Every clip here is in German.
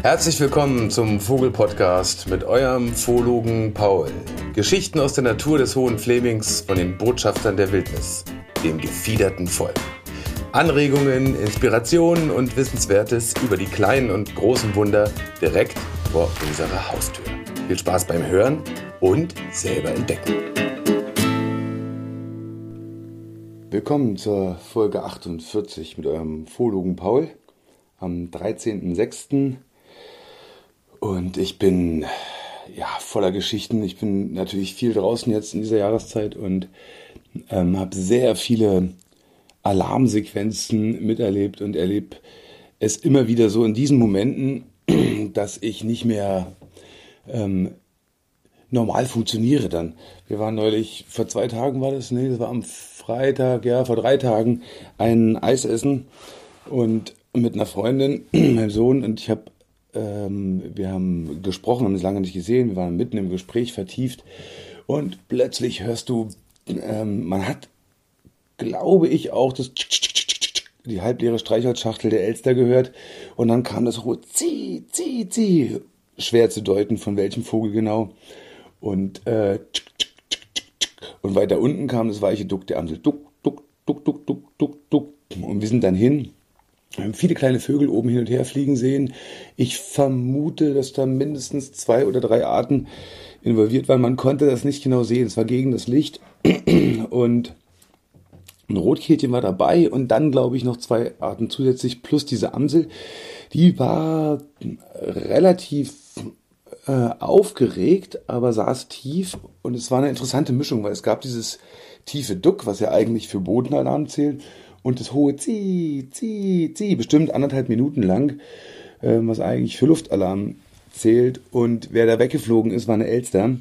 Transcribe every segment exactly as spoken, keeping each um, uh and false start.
Herzlich willkommen zum Vogel-Podcast mit eurem Zoologen Paul. Geschichten aus der Natur des Hohen Flemings von den Botschaftern der Wildnis, dem gefiederten Volk. Anregungen, Inspirationen und Wissenswertes über die kleinen und großen Wunder direkt vor unserer Haustür. Viel Spaß beim Hören und selber entdecken. Willkommen zur Folge achtundvierzig mit eurem Zoologen Paul am dreizehnten sechsten Und ich bin ja voller Geschichten. Ich bin natürlich viel draußen jetzt in dieser Jahreszeit und ähm, habe sehr viele Alarmsequenzen miterlebt und erlebe es immer wieder so in diesen Momenten, dass ich nicht mehr ähm, normal funktioniere dann. Wir waren neulich, vor zwei Tagen war das, nee, das war am Freitag, ja, vor drei Tagen, ein Eis essen und mit einer Freundin, meinem Sohn, und ich habe Ähm, wir haben gesprochen, haben es lange nicht gesehen, wir waren mitten im Gespräch vertieft und plötzlich hörst du, ähm, man hat, glaube ich, auch das die halbleere Streichholzschachtel der Elster gehört und dann kam das hohe Zieh, Zieh, Zieh, schwer zu deuten, von welchem Vogel genau, und äh, und weiter unten kam das weiche Duck der Amsel, Duck, Duck, Duck, Duck, Duck, Duck, Duck, und wir sind dann hin. Wir haben viele kleine Vögel oben hin und her fliegen sehen. Ich vermute, dass da mindestens zwei oder drei Arten involviert waren. Man konnte das nicht genau sehen. Es war gegen das Licht. Und ein Rotkehlchen war dabei. Und dann, glaube ich, noch zwei Arten zusätzlich. Plus diese Amsel. Die war relativ äh, aufgeregt, aber saß tief. Und es war eine interessante Mischung, weil es gab dieses tiefe Duck, was ja eigentlich für Bodenalarm zählt. Und das hohe Zieh, Zieh, Zieh, bestimmt anderthalb Minuten lang, äh, was eigentlich für Luftalarm zählt. Und wer da weggeflogen ist, war eine Elster.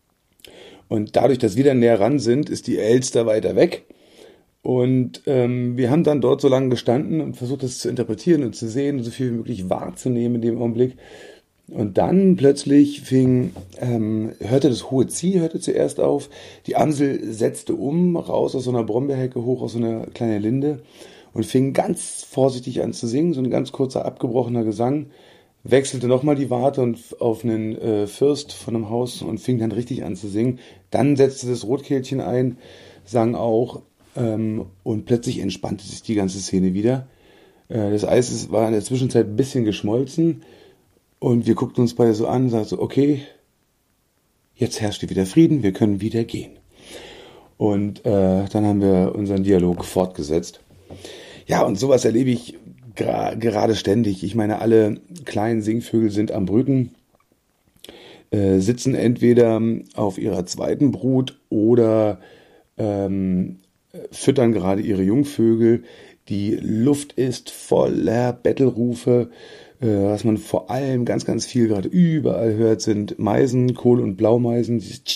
Und dadurch, dass wir dann näher ran sind, ist die Elster weiter weg. Und ähm, wir haben dann dort so lange gestanden und versucht, das zu interpretieren und zu sehen und so viel wie möglich wahrzunehmen in dem Augenblick. Und dann plötzlich fing, ähm, hörte das hohe Zieh, hörte zuerst auf. Die Amsel setzte um, raus aus so einer Brombeerhecke, hoch aus so einer kleinen Linde und fing ganz vorsichtig an zu singen, so ein ganz kurzer, abgebrochener Gesang. Wechselte nochmal die Warte und auf einen äh, Fürst von einem Haus und fing dann richtig an zu singen. Dann setzte das Rotkehlchen ein, sang auch ähm, und plötzlich entspannte sich die ganze Szene wieder. Äh, das Eis war in der Zwischenzeit ein bisschen geschmolzen. Und wir guckten uns beide so an und sagten so, okay, jetzt herrscht wieder Frieden, wir können wieder gehen. Und äh, dann haben wir unseren Dialog fortgesetzt. Ja, und sowas erlebe ich gra- gerade ständig. Ich meine, alle kleinen Singvögel sind am Brüten, äh, sitzen entweder auf ihrer zweiten Brut oder ähm, füttern gerade ihre Jungvögel. Die Luft ist voller Bettelrufe. Was man vor allem ganz, ganz viel gerade überall hört, sind Meisen, Kohl- und Blaumeisen.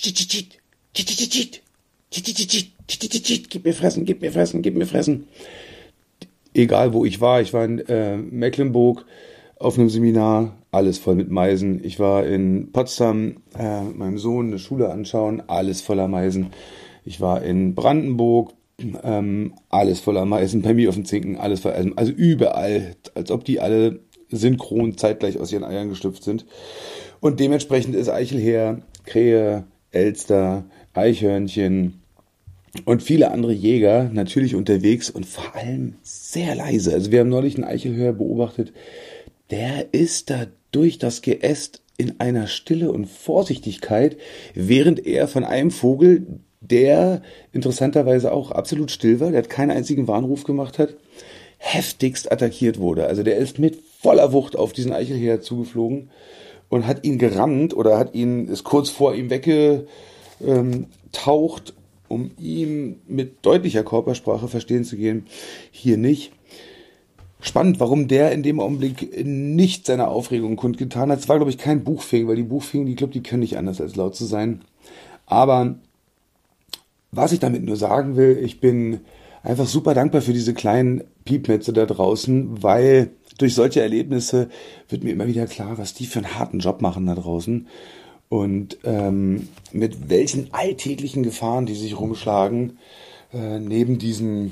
Gib mir fressen, gib mir fressen, gib mir fressen. Egal, wo ich war. Ich war in äh, Mecklenburg auf einem Seminar, alles voll mit Meisen. Ich war in Potsdam, äh, mit meinem Sohn eine Schule anschauen, alles voller Meisen. Ich war in Brandenburg, ähm, alles voller Meisen. Bei mir auf dem Zinken, alles voller Meisen. Also überall, als ob die alle synchron zeitgleich aus ihren Eiern geschlüpft sind. Und dementsprechend ist Eichelherr, Krähe, Elster, Eichhörnchen und viele andere Jäger natürlich unterwegs und vor allem sehr leise. Also wir haben neulich einen Eichelherr beobachtet, der ist da durch das Geäst in einer Stille und Vorsichtigkeit, während er von einem Vogel, der interessanterweise auch absolut still war, der hat keinen einzigen Warnruf gemacht hat, heftigst attackiert wurde. Also der ist mit voller Wucht auf diesen Eichelherr zugeflogen und hat ihn gerammt oder hat ihn, ist kurz vor ihm weggetaucht, um ihm mit deutlicher Körpersprache verstehen zu gehen, hier nicht. Spannend, warum der in dem Augenblick nicht seine Aufregung kundgetan hat. Es war, glaube ich, kein Buchfing, weil die Buchfingen, die glaube, die können nicht anders als laut zu sein. Aber was ich damit nur sagen will, ich bin einfach super dankbar für diese kleinen Piepmetze da draußen, weil durch solche Erlebnisse wird mir immer wieder klar, was die für einen harten Job machen da draußen und ähm, mit welchen alltäglichen Gefahren die sich rumschlagen, äh, neben diesen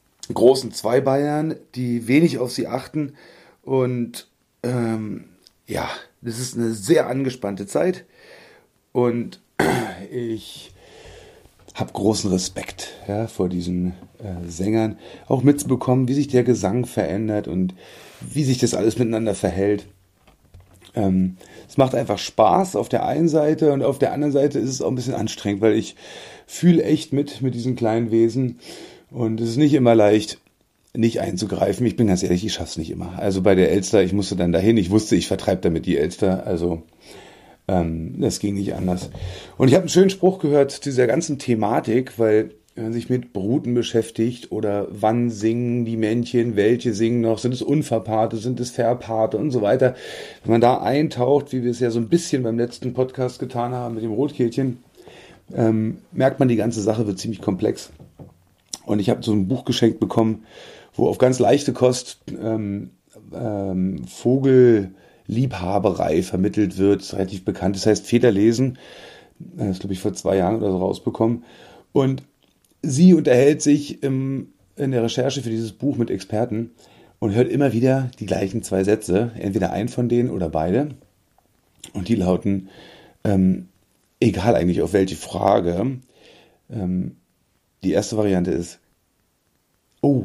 großen Zweibeiern, die wenig auf sie achten und ähm, ja, das ist eine sehr angespannte Zeit und ich habe großen Respekt, ja, vor diesen äh, Sängern, auch mitzubekommen, wie sich der Gesang verändert und wie sich das alles miteinander verhält. Ähm, es macht einfach Spaß auf der einen Seite und auf der anderen Seite ist es auch ein bisschen anstrengend, weil ich fühle echt mit mit diesen kleinen Wesen und es ist nicht immer leicht, nicht einzugreifen. Ich bin ganz ehrlich, ich schaff's nicht immer. Also bei der Elster, ich musste dann dahin, ich wusste, ich vertreibe damit die Elster, also ähm, das ging nicht anders. Und ich habe einen schönen Spruch gehört zu dieser ganzen Thematik, weil wenn man sich mit Bruten beschäftigt oder wann singen die Männchen, welche singen noch, sind es Unverpaarte, sind es Verpaarte und so weiter. Wenn man da eintaucht, wie wir es ja so ein bisschen beim letzten Podcast getan haben mit dem Rotkehlchen, ähm, merkt man, die ganze Sache wird ziemlich komplex. Und ich habe so ein Buch geschenkt bekommen, wo auf ganz leichte Kost ähm, ähm, Vogelliebhaberei vermittelt wird, ist relativ bekannt. Das heißt Federlesen, das glaube ich vor zwei Jahren oder so rausbekommen. Und sie unterhält sich im, in der Recherche für dieses Buch mit Experten und hört immer wieder die gleichen zwei Sätze, entweder ein von denen oder beide. Und die lauten, ähm, egal eigentlich auf welche Frage, ähm, die erste Variante ist, oh,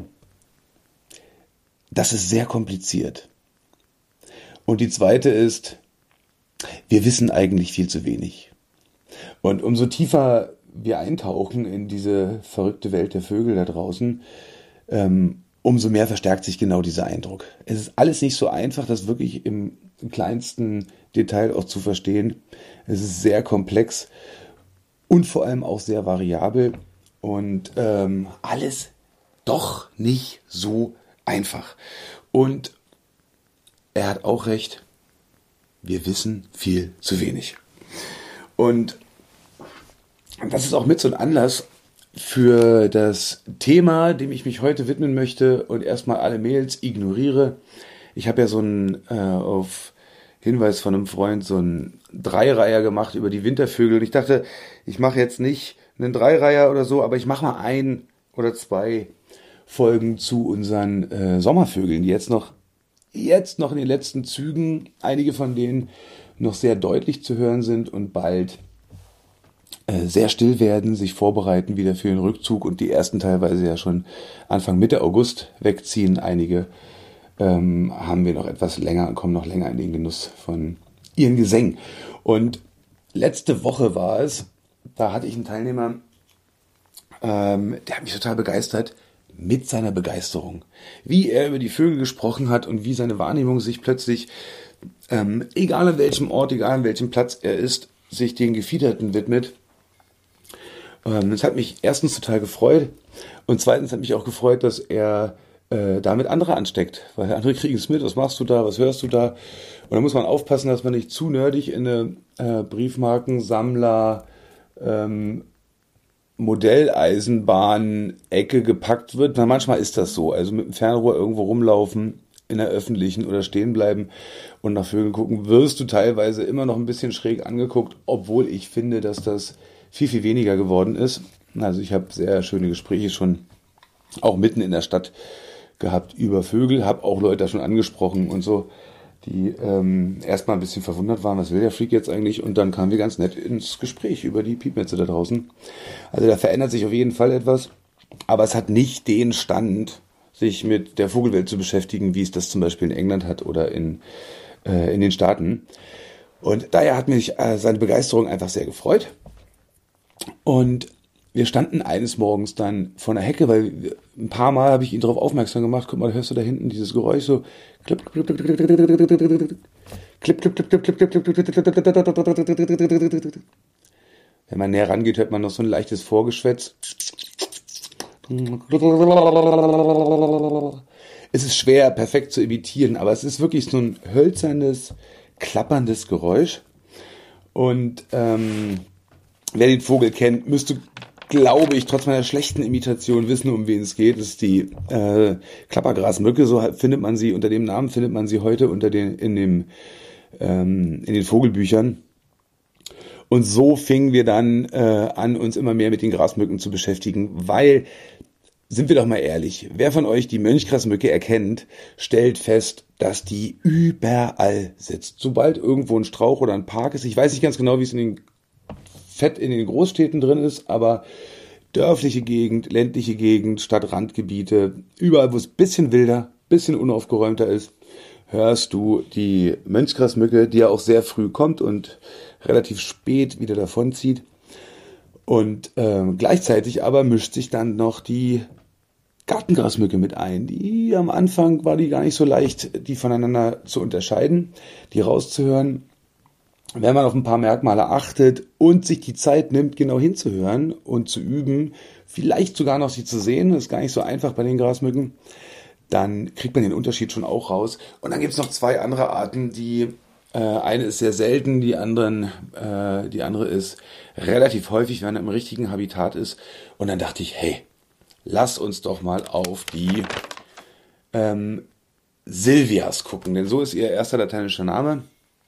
das ist sehr kompliziert. Und die zweite ist, wir wissen eigentlich viel zu wenig. Und umso tiefer wir eintauchen in diese verrückte Welt der Vögel da draußen, ähm, umso mehr verstärkt sich genau dieser Eindruck. Es ist alles nicht so einfach, das wirklich im kleinsten Detail auch zu verstehen. Es ist sehr komplex und vor allem auch sehr variabel und ähm, alles doch nicht so einfach. Und er hat auch recht, wir wissen viel zu wenig. Und das ist auch mit so ein Anlass für das Thema, dem ich mich heute widmen möchte und erstmal alle Mails ignoriere. Ich habe ja so einen, äh, auf Hinweis von einem Freund, so einen Dreireiher gemacht über die Wintervögel. Und ich dachte, ich mache jetzt nicht einen Dreireiher oder so, aber ich mache mal ein oder zwei Folgen zu unseren äh, Sommervögeln, die jetzt noch, jetzt noch in den letzten Zügen, einige von denen noch sehr deutlich zu hören sind und bald äh, sehr still werden, sich vorbereiten wieder für den Rückzug und die ersten teilweise ja schon Anfang Mitte August wegziehen. Einige ähm, haben wir noch etwas länger, kommen noch länger in den Genuss von ihren Gesängen. Und letzte Woche war es, da hatte ich einen Teilnehmer, ähm, der hat mich total begeistert, mit seiner Begeisterung. Wie er über die Vögel gesprochen hat und wie seine Wahrnehmung sich plötzlich, ähm, egal an welchem Ort, egal an welchem Platz er ist, sich den Gefiederten widmet. Ähm, das hat mich erstens total gefreut und zweitens hat mich auch gefreut, dass er äh, damit andere ansteckt. Weil andere kriegen es mit, was machst du da, was hörst du da? Und da muss man aufpassen, dass man nicht zu nerdig in eine äh, Briefmarkensammler ähm, Modelleisenbahn-Ecke gepackt wird. Na, manchmal ist das so. Also mit dem Fernrohr irgendwo rumlaufen, in der öffentlichen oder stehen bleiben und nach Vögeln gucken, wirst du teilweise immer noch ein bisschen schräg angeguckt, obwohl ich finde, dass das viel, viel weniger geworden ist. Also ich habe sehr schöne Gespräche schon auch mitten in der Stadt gehabt über Vögel, habe auch Leute da schon angesprochen und so, die ähm, erstmal ein bisschen verwundert waren, was will der Freak jetzt eigentlich? Und dann kamen wir ganz nett ins Gespräch über die Piepmetze da draußen. Also da verändert sich auf jeden Fall etwas, aber es hat nicht den Stand, sich mit der Vogelwelt zu beschäftigen, wie es das zum Beispiel in England hat oder in, äh, in den Staaten. Und daher hat mich äh, seine Begeisterung einfach sehr gefreut. Und wir standen eines Morgens dann vor einer Hecke, weil ein paar Mal habe ich ihn darauf aufmerksam gemacht. Guck mal, hörst du da hinten dieses Geräusch so? Klipp, klipp, klipp, klipp, klipp, klipp, klipp, klipp, klipp, klipp, klipp. Wenn man näher rangeht, hört man noch so ein leichtes Vorgeschwätz. Es ist schwer, perfekt zu imitieren, aber es ist wirklich so ein hölzernes, klapperndes Geräusch. Und ähm, wer den Vogel kennt, müsste, glaube ich, trotz meiner schlechten Imitation wissen, um wen es geht. Das ist die äh, Klappergrasmücke, so findet man sie, unter dem Namen findet man sie heute unter den, in, dem, ähm, in den Vogelbüchern. Und so fingen wir dann äh, an, uns immer mehr mit den Grasmücken zu beschäftigen, weil sind wir doch mal ehrlich, wer von euch die Mönchgrasmücke erkennt, stellt fest, dass die überall sitzt. Sobald irgendwo ein Strauch oder ein Park ist, ich weiß nicht ganz genau, wie es in den Fett in den Großstädten drin ist, aber dörfliche Gegend, ländliche Gegend, Stadtrandgebiete, überall, wo es ein bisschen wilder, bisschen unaufgeräumter ist, hörst du die Mönchsgrasmücke, die ja auch sehr früh kommt und relativ spät wieder davonzieht. Und äh, gleichzeitig aber mischt sich dann noch die Gartengrasmücke mit ein. Die am Anfang war die gar nicht so leicht, die voneinander zu unterscheiden, die rauszuhören. Wenn man auf ein paar Merkmale achtet und sich die Zeit nimmt, genau hinzuhören und zu üben, vielleicht sogar noch sie zu sehen, das ist gar nicht so einfach bei den Grasmücken, dann kriegt man den Unterschied schon auch raus. Und dann gibt es noch zwei andere Arten, die äh, eine ist sehr selten, die anderen, äh, die andere ist relativ häufig, wenn er im richtigen Habitat ist. Und dann dachte ich, hey, lass uns doch mal auf die ähm, Silvias gucken, denn so ist ihr erster lateinischer Name.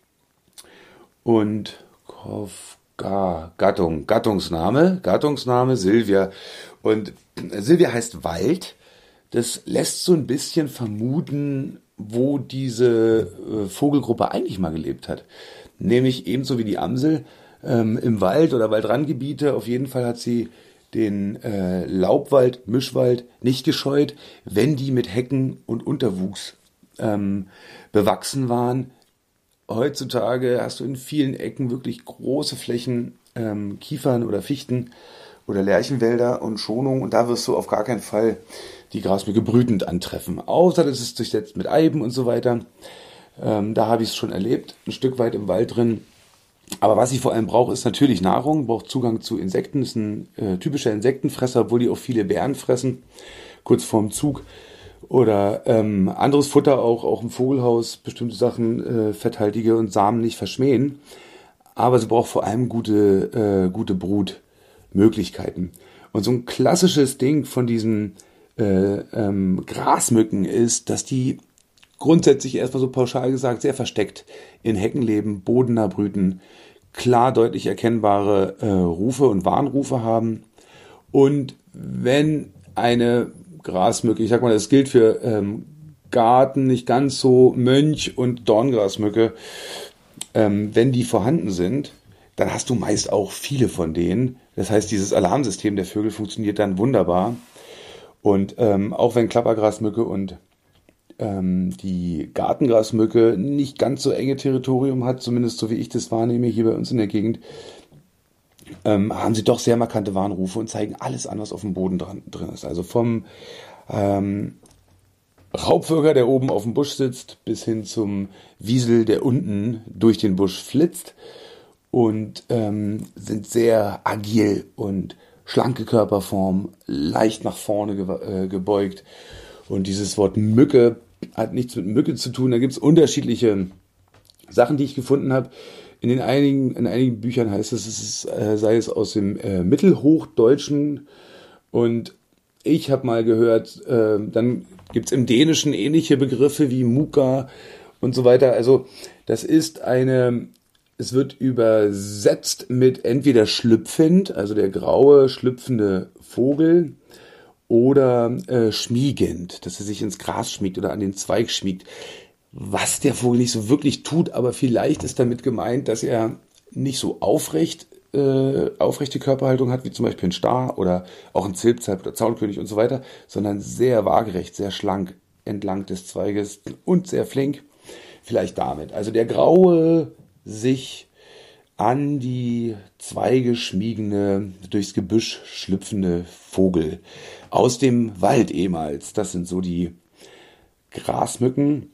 Und Kofka, Gattung, Gattungsname, Gattungsname Silvia. Und Silvia heißt Wald. Das lässt so ein bisschen vermuten, wo diese äh, Vogelgruppe eigentlich mal gelebt hat. Nämlich ebenso wie die Amsel ähm, im Wald oder Waldrandgebiete. Auf jeden Fall hat sie den äh, Laubwald, Mischwald nicht gescheut, wenn die mit Hecken und Unterwuchs ähm, bewachsen waren. Heutzutage hast du in vielen Ecken wirklich große Flächen, ähm, Kiefern oder Fichten oder Lärchenwälder und Schonungen. Und da wirst du auf gar keinen Fall die Grasmücke brütend antreffen. Außer das ist durchsetzt mit Eiben und so weiter. Ähm, da habe ich es schon erlebt, ein Stück weit im Wald drin. Aber was sie vor allem braucht, ist natürlich Nahrung, braucht Zugang zu Insekten, ist ein äh, typischer Insektenfresser, obwohl die auch viele Beeren fressen, kurz vorm Zug. Oder ähm, anderes Futter auch, auch im Vogelhaus, bestimmte Sachen, äh, fetthaltige und Samen nicht verschmähen. Aber sie braucht vor allem gute, äh, gute Brutmöglichkeiten. Und so ein klassisches Ding von diesen äh, ähm, Grasmücken ist, dass die grundsätzlich erstmal so pauschal gesagt sehr versteckt in Hecken leben, bodennah brüten, klar deutlich erkennbare äh, Rufe und Warnrufe haben. Und wenn eine Grasmücke, ich sag mal, das gilt für ähm, Garten, nicht ganz so Mönch- und Dorngrasmücke, ähm, wenn die vorhanden sind, dann hast du meist auch viele von denen. Das heißt, dieses Alarmsystem der Vögel funktioniert dann wunderbar. Und ähm, auch wenn Klappergrasmücke und ähm, die Gartengrasmücke nicht ganz so enge Territorium hat, zumindest so wie ich das wahrnehme hier bei uns in der Gegend, ähm, haben sie doch sehr markante Warnrufe und zeigen alles an, was auf dem Boden dran, drin ist. Also vom ähm, Raubvögel, der oben auf dem Busch sitzt, bis hin zum Wiesel, der unten durch den Busch flitzt, und ähm, sind sehr agil und schlanke Körperform, leicht nach vorne ge- äh, gebeugt. Und dieses Wort Mücke hat nichts mit Mücke zu tun. Da gibt es unterschiedliche Sachen, die ich gefunden habe. In den einigen, in einigen Büchern heißt es, es ist, äh, sei es aus dem äh, Mittelhochdeutschen. Und ich habe mal gehört, äh, dann gibt es im Dänischen ähnliche Begriffe wie Muka und so weiter. Also das ist eine, es wird übersetzt mit entweder schlüpfend, also der graue, schlüpfende Vogel, oder äh, schmiegend, dass er sich ins Gras schmiegt oder an den Zweig schmiegt. Was der Vogel nicht so wirklich tut, aber vielleicht ist damit gemeint, dass er nicht so aufrecht, äh, aufrechte Körperhaltung hat, wie zum Beispiel ein Star oder auch ein Zilpzalp oder Zaunkönig und so weiter, sondern sehr waagerecht, sehr schlank entlang des Zweiges und sehr flink. Vielleicht damit. Also der graue, sich an die Zweige schmiegende, durchs Gebüsch schlüpfende Vogel aus dem Wald ehemals. Das sind so die Grasmücken.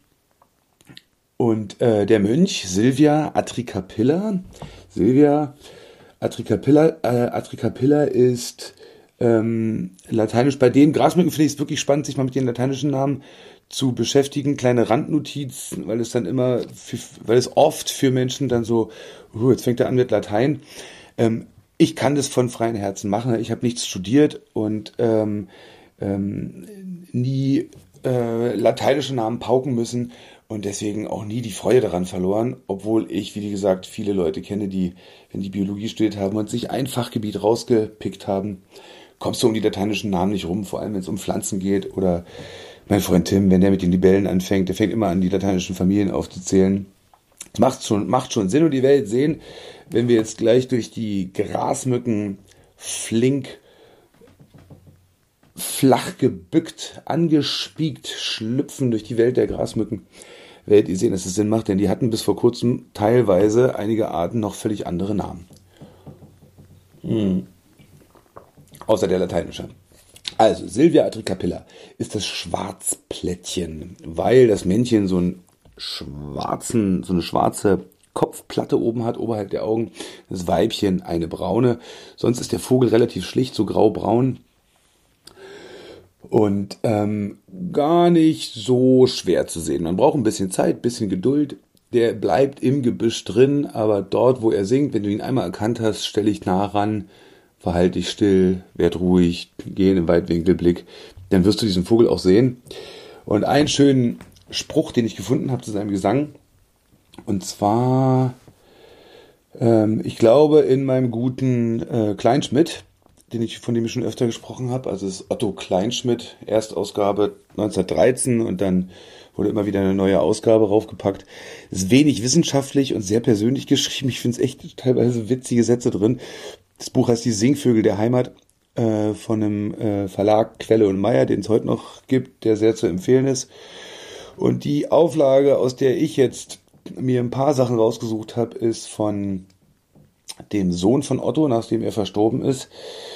Und äh, der Mönch Silvia atricapilla, Silvia atricapilla, äh, atricapilla ist ähm, lateinisch. Bei den Grasmücken finde ich es wirklich spannend, sich mal mit den lateinischen Namen zu beschäftigen. Kleine Randnotiz, weil es dann immer, für, weil es oft für Menschen dann so, uh, jetzt fängt er an mit Latein. Ähm, ich kann das von freien Herzen machen. Ich habe nichts studiert und ähm, ähm, nie äh, lateinische Namen pauken müssen und deswegen auch nie die Freude daran verloren, obwohl ich, wie gesagt, viele Leute kenne, die, wenn die Biologie studiert haben und sich ein Fachgebiet rausgepickt haben, kommst du um die lateinischen Namen nicht rum, vor allem wenn es um Pflanzen geht. Oder mein Freund Tim, wenn der mit den Libellen anfängt, der fängt immer an, die lateinischen Familien aufzuzählen. Das macht schon, macht schon Sinn und die Welt sehen, wenn wir jetzt gleich durch die Grasmücken flink flach gebückt, angespiegt schlüpfen durch die Welt der Grasmücken, werdet ihr sehen, dass es Sinn macht, denn die hatten bis vor kurzem teilweise einige Arten noch völlig andere Namen. Hm. Außer der lateinische. Also, Silvia atricapilla ist das Schwarzplättchen, weil das Männchen so einen schwarzen, so eine schwarze Kopfplatte oben hat, oberhalb der Augen, das Weibchen eine braune. Sonst ist der Vogel relativ schlicht, so graubraun. Und ähm, gar nicht so schwer zu sehen. Man braucht ein bisschen Zeit, ein bisschen Geduld. Der bleibt im Gebüsch drin, aber dort, wo er singt, wenn du ihn einmal erkannt hast, stell dich nah ran, verhalte dich still, werd ruhig, geh in den Weitwinkelblick. Dann wirst du diesen Vogel auch sehen. Und einen schönen Spruch, den ich gefunden habe zu seinem Gesang, und zwar, ähm, ich glaube, in meinem guten äh, Kleinschmidt, den ich, von dem ich schon öfter gesprochen habe, also es ist Otto Kleinschmidt, Erstausgabe neunzehnhundertdreizehn und dann wurde immer wieder eine neue Ausgabe raufgepackt. Ist wenig wissenschaftlich und sehr persönlich geschrieben. Ich finde es echt teilweise witzige Sätze drin. Das Buch heißt Die Singvögel der Heimat äh, von einem äh, Verlag Quelle und Meyer, den es heute noch gibt, der sehr zu empfehlen ist. Und die Auflage, aus der ich jetzt mir ein paar Sachen rausgesucht habe, ist von dem Sohn von Otto, nachdem er verstorben ist.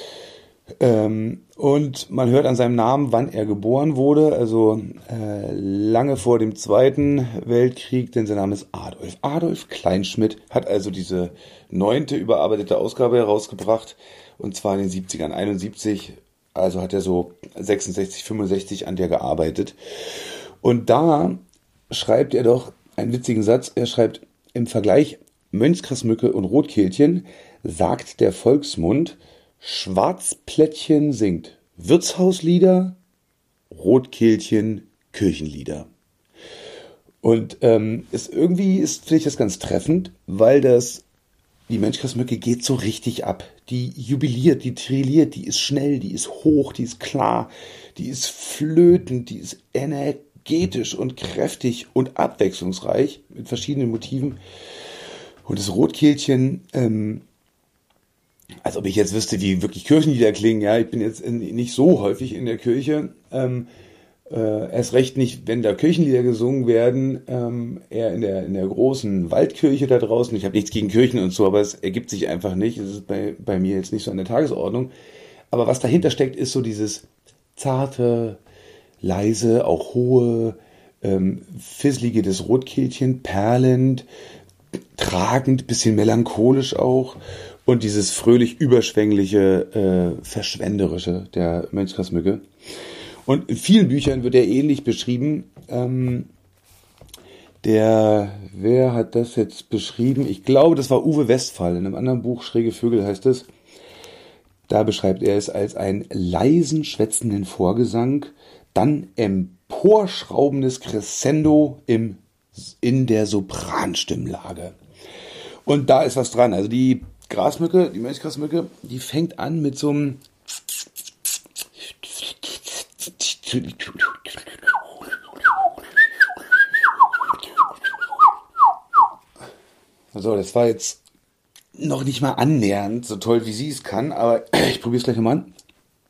Ähm, und man hört an seinem Namen, wann er geboren wurde, also äh, lange vor dem Zweiten Weltkrieg, denn sein Name ist Adolf. Adolf Kleinschmidt hat also diese neunte überarbeitete Ausgabe herausgebracht, und zwar in den siebzigern, einundsiebzig, also hat er so sechsundsechzig, fünfundsechzig an der gearbeitet. Und da schreibt er doch einen witzigen Satz, er schreibt, im Vergleich Mönchsgrasmücke und Rotkehlchen sagt der Volksmund, Schwarzplättchen singt Wirtshauslieder, Rotkehlchen Kirchenlieder. Und ähm, ist irgendwie ist finde ich das ganz treffend, weil das die Mönchsgrasmücke geht so richtig ab. Die jubiliert, die trilliert, die ist schnell, die ist hoch, die ist klar, die ist flötend, die ist energetisch und kräftig und abwechslungsreich mit verschiedenen Motiven. Und das Rotkehlchen, ähm, als ob ich jetzt wüsste, wie wirklich Kirchenlieder klingen. Ja, ich bin jetzt in, nicht so häufig in der Kirche. Ähm, äh, erst recht nicht, wenn da Kirchenlieder gesungen werden, ähm, eher in der, in der großen Waldkirche da draußen. Ich habe nichts gegen Kirchen und so, aber es ergibt sich einfach nicht. Es ist bei, bei mir jetzt nicht so an der Tagesordnung. Aber was dahinter steckt, ist so dieses zarte, leise, auch hohe, ähm, fisslige des Rotkehlchen, perlend, tragend, bisschen melancholisch auch. Und dieses fröhlich überschwängliche, äh, verschwenderische der Mönchsgrasmücke. Und in vielen Büchern wird er ähnlich beschrieben. Ähm, der, wer hat das jetzt beschrieben? Ich glaube, das war Uwe Westphal. In einem anderen Buch, Schräge Vögel heißt es. Da beschreibt er es als einen leisen, schwätzenden Vorgesang, dann emporschraubendes Crescendo im, in der Sopranstimmlage. Und da ist was dran. Also die Grasmücke, die Mönchsgrasmücke, die fängt an mit so einem so, das war jetzt noch nicht mal annähernd so toll, wie sie es kann, aber ich probiere es gleich nochmal an.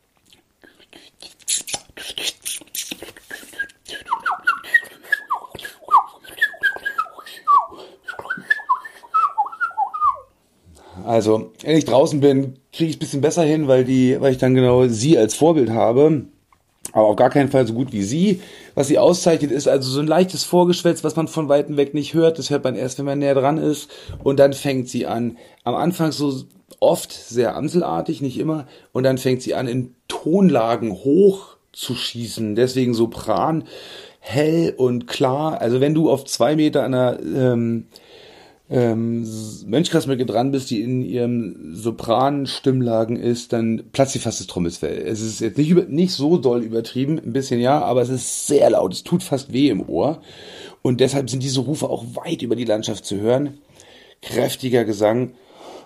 Also, wenn ich draußen bin, kriege ich es ein bisschen besser hin, weil die, weil ich dann genau sie als Vorbild habe. Aber auf gar keinen Fall so gut wie sie. Was sie auszeichnet, ist also so ein leichtes Vorgeschwätz, was man von Weitem weg nicht hört. Das hört man erst, wenn man näher dran ist. Und dann fängt sie an. Am Anfang so oft sehr amselartig, nicht immer. Und dann fängt sie an, in Tonlagen hoch zu schießen. Deswegen Sopran, hell und klar. Also wenn du auf zwei Meter an einer ähm, ähm, Mönchsgrasmücke dran bist, die in ihrem Sopran-Stimmlagen ist, dann platzt sie fast das Trommelsfell. Es ist jetzt nicht, über, nicht so doll übertrieben, ein bisschen ja, aber es ist sehr laut, es tut fast weh im Ohr. Und deshalb sind diese Rufe auch weit über die Landschaft zu hören. Kräftiger Gesang.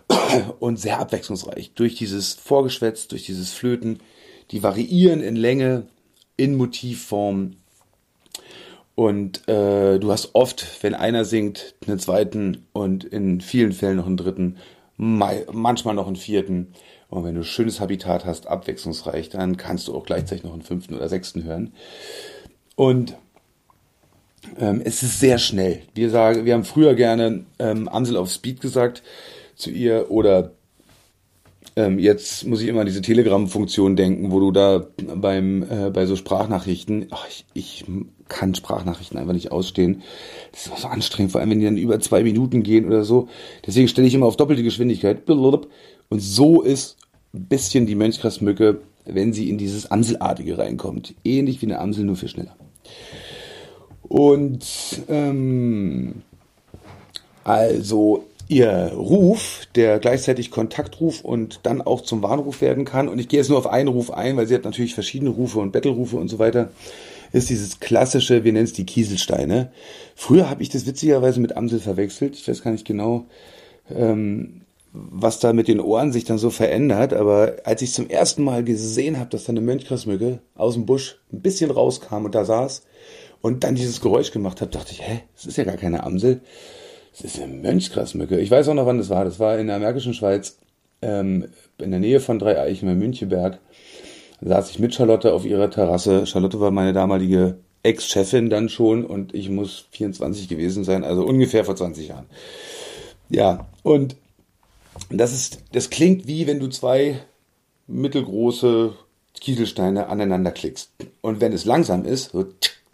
und sehr abwechslungsreich. Durch dieses Vorgeschwätz, durch dieses Flöten, die variieren in Länge, in Motivform. Und äh, du hast oft, wenn einer singt, einen zweiten und in vielen Fällen noch einen dritten, manchmal noch einen vierten. Und wenn du schönes Habitat hast, abwechslungsreich, dann kannst du auch gleichzeitig noch einen fünften oder sechsten hören. Und ähm, es ist sehr schnell. Wir sagen, wir haben früher gerne ähm, Amsel auf Speed gesagt zu ihr, oder ähm, jetzt muss ich immer an diese Telegram-Funktion denken, wo du da beim äh, bei so Sprachnachrichten, ach, ich, ich kann Sprachnachrichten einfach nicht ausstehen. Das ist immer so anstrengend, vor allem wenn die dann über zwei Minuten gehen oder so. Deswegen stelle ich immer auf doppelte Geschwindigkeit. Und so ist ein bisschen die Mönchgrasmücke, wenn sie in dieses Amselartige reinkommt. Ähnlich wie eine Amsel, nur viel schneller. Und ähm, also ihr Ruf, der gleichzeitig Kontaktruf und dann auch zum Warnruf werden kann, und ich gehe jetzt nur auf einen Ruf ein, weil sie hat natürlich verschiedene Rufe und Bettelrufe und so weiter, ist dieses klassische, wir nennen es die Kieselsteine. Früher habe ich das witzigerweise mit Amsel verwechselt. Ich weiß gar nicht genau, ähm, was da mit den Ohren sich dann so verändert, aber als ich zum ersten Mal gesehen habe, dass da eine Mönchgrasmücke aus dem Busch ein bisschen rauskam und da saß und dann dieses Geräusch gemacht hat, dachte ich, hä, das ist ja gar keine Amsel, das ist eine Mönchgrasmücke. Ich weiß auch noch, wann das war. Das war in der Märkischen Schweiz, ähm, in der Nähe von Dreieichen bei Müncheberg. Da saß ich mit Charlotte auf ihrer Terrasse. Charlotte war meine damalige Ex-Chefin dann schon und ich muss vierundzwanzig gewesen sein, also ungefähr vor zwanzig Jahren. Ja, und das ist, das klingt wie wenn du zwei mittelgroße Kieselsteine aneinander klickst. Und wenn es langsam ist, so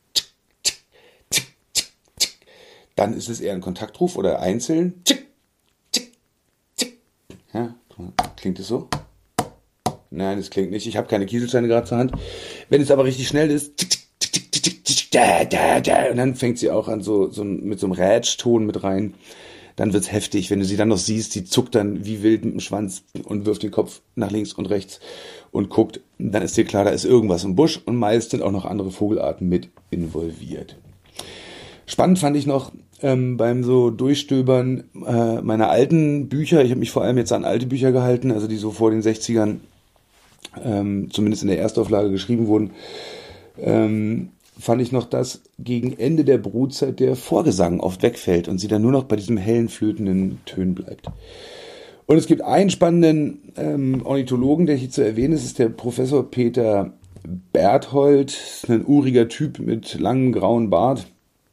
dann ist es eher ein Kontaktruf oder einzeln. Ja, klingt es so? Nein, das klingt nicht. Ich habe keine Kieselsteine gerade zur Hand. Wenn es aber richtig schnell ist, und dann fängt sie auch an so, so mit so einem Rätschton mit rein. Dann wird's heftig, wenn du sie dann noch siehst, die zuckt dann wie wild mit dem Schwanz und wirft den Kopf nach links und rechts und guckt, dann ist dir klar, da ist irgendwas im Busch, und meist sind auch noch andere Vogelarten mit involviert. Spannend fand ich noch ähm, beim so Durchstöbern äh, meiner alten Bücher, ich habe mich vor allem jetzt an alte Bücher gehalten, also die so vor den sechzigern ähm, zumindest in der Erstauflage geschrieben wurden, ähm, fand ich noch, dass gegen Ende der Brutzeit der Vorgesang oft wegfällt und sie dann nur noch bei diesem hellen, flötenden Tönen bleibt. Und es gibt einen spannenden ähm, Ornithologen, der hier zu erwähnen ist, ist der Professor Peter Berthold, ein uriger Typ mit langem grauen Bart.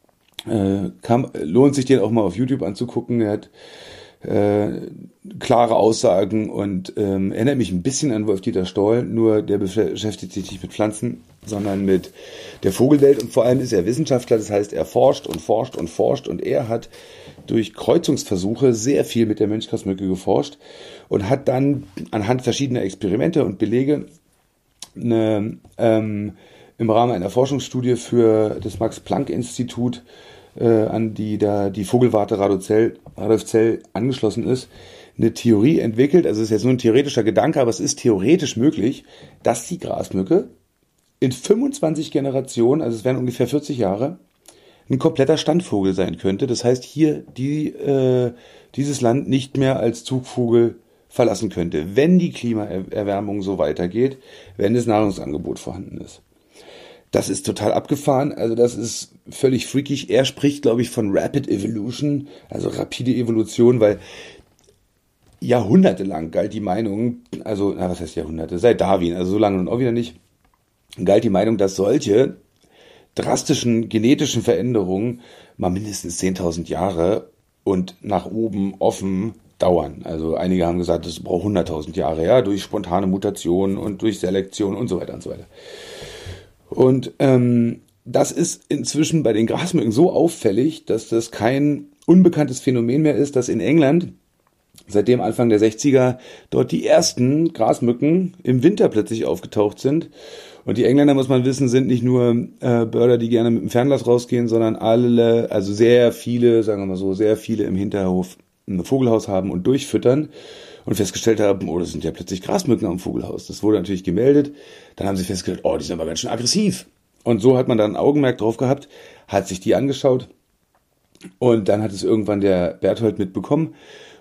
Äh, kann, lohnt sich den auch mal auf YouTube anzugucken. Er hat äh, klare Aussagen und ähm, erinnert mich ein bisschen an Wolf-Dieter Stoll, nur der beschäftigt sich nicht mit Pflanzen, sondern mit der Vogelwelt, und vor allem ist er Wissenschaftler, das heißt, er forscht und forscht und forscht, und er hat durch Kreuzungsversuche sehr viel mit der Mönchgrasmücke geforscht und hat dann anhand verschiedener Experimente und Belege eine, ähm, im Rahmen einer Forschungsstudie für das Max-Planck-Institut, äh, an die da die Vogelwarte Radolfzell angeschlossen ist, eine Theorie entwickelt. Also es ist jetzt nur ein theoretischer Gedanke, aber es ist theoretisch möglich, dass die Grasmücke in fünfundzwanzig Generationen, also es wären ungefähr vierzig Jahre, ein kompletter Standvogel sein könnte. Das heißt, hier die, äh, dieses Land nicht mehr als Zugvogel verlassen könnte, wenn die Klimaerwärmung so weitergeht, wenn das Nahrungsangebot vorhanden ist. Das ist total abgefahren, also das ist völlig freakig. Er spricht, glaube ich, von Rapid Evolution, also rapide Evolution, weil jahrhundertelang galt die Meinung, also, na, was heißt Jahrhunderte, seit Darwin, also so lange nun auch wieder nicht, galt die Meinung, dass solche drastischen genetischen Veränderungen mal mindestens zehntausend Jahre und nach oben offen dauern. Also einige haben gesagt, das braucht hunderttausend Jahre, ja, durch spontane Mutationen und durch Selektion und so weiter und so weiter. Und ähm, das ist inzwischen bei den Grasmücken so auffällig, dass das kein unbekanntes Phänomen mehr ist, dass in England seitdem Anfang der sechziger dort die ersten Grasmücken im Winter plötzlich aufgetaucht sind. Und die Engländer, muss man wissen, sind nicht nur äh, Börder, die gerne mit dem Fernglas rausgehen, sondern alle, also sehr viele, sagen wir mal so, sehr viele im Hinterhof ein Vogelhaus haben und durchfüttern und festgestellt haben, oh, das sind ja plötzlich Grasmücken am Vogelhaus. Das wurde natürlich gemeldet. Dann haben sie festgestellt, oh, die sind aber ganz schön aggressiv. Und so hat man dann ein Augenmerk drauf gehabt, hat sich die angeschaut und dann hat es irgendwann der Berthold mitbekommen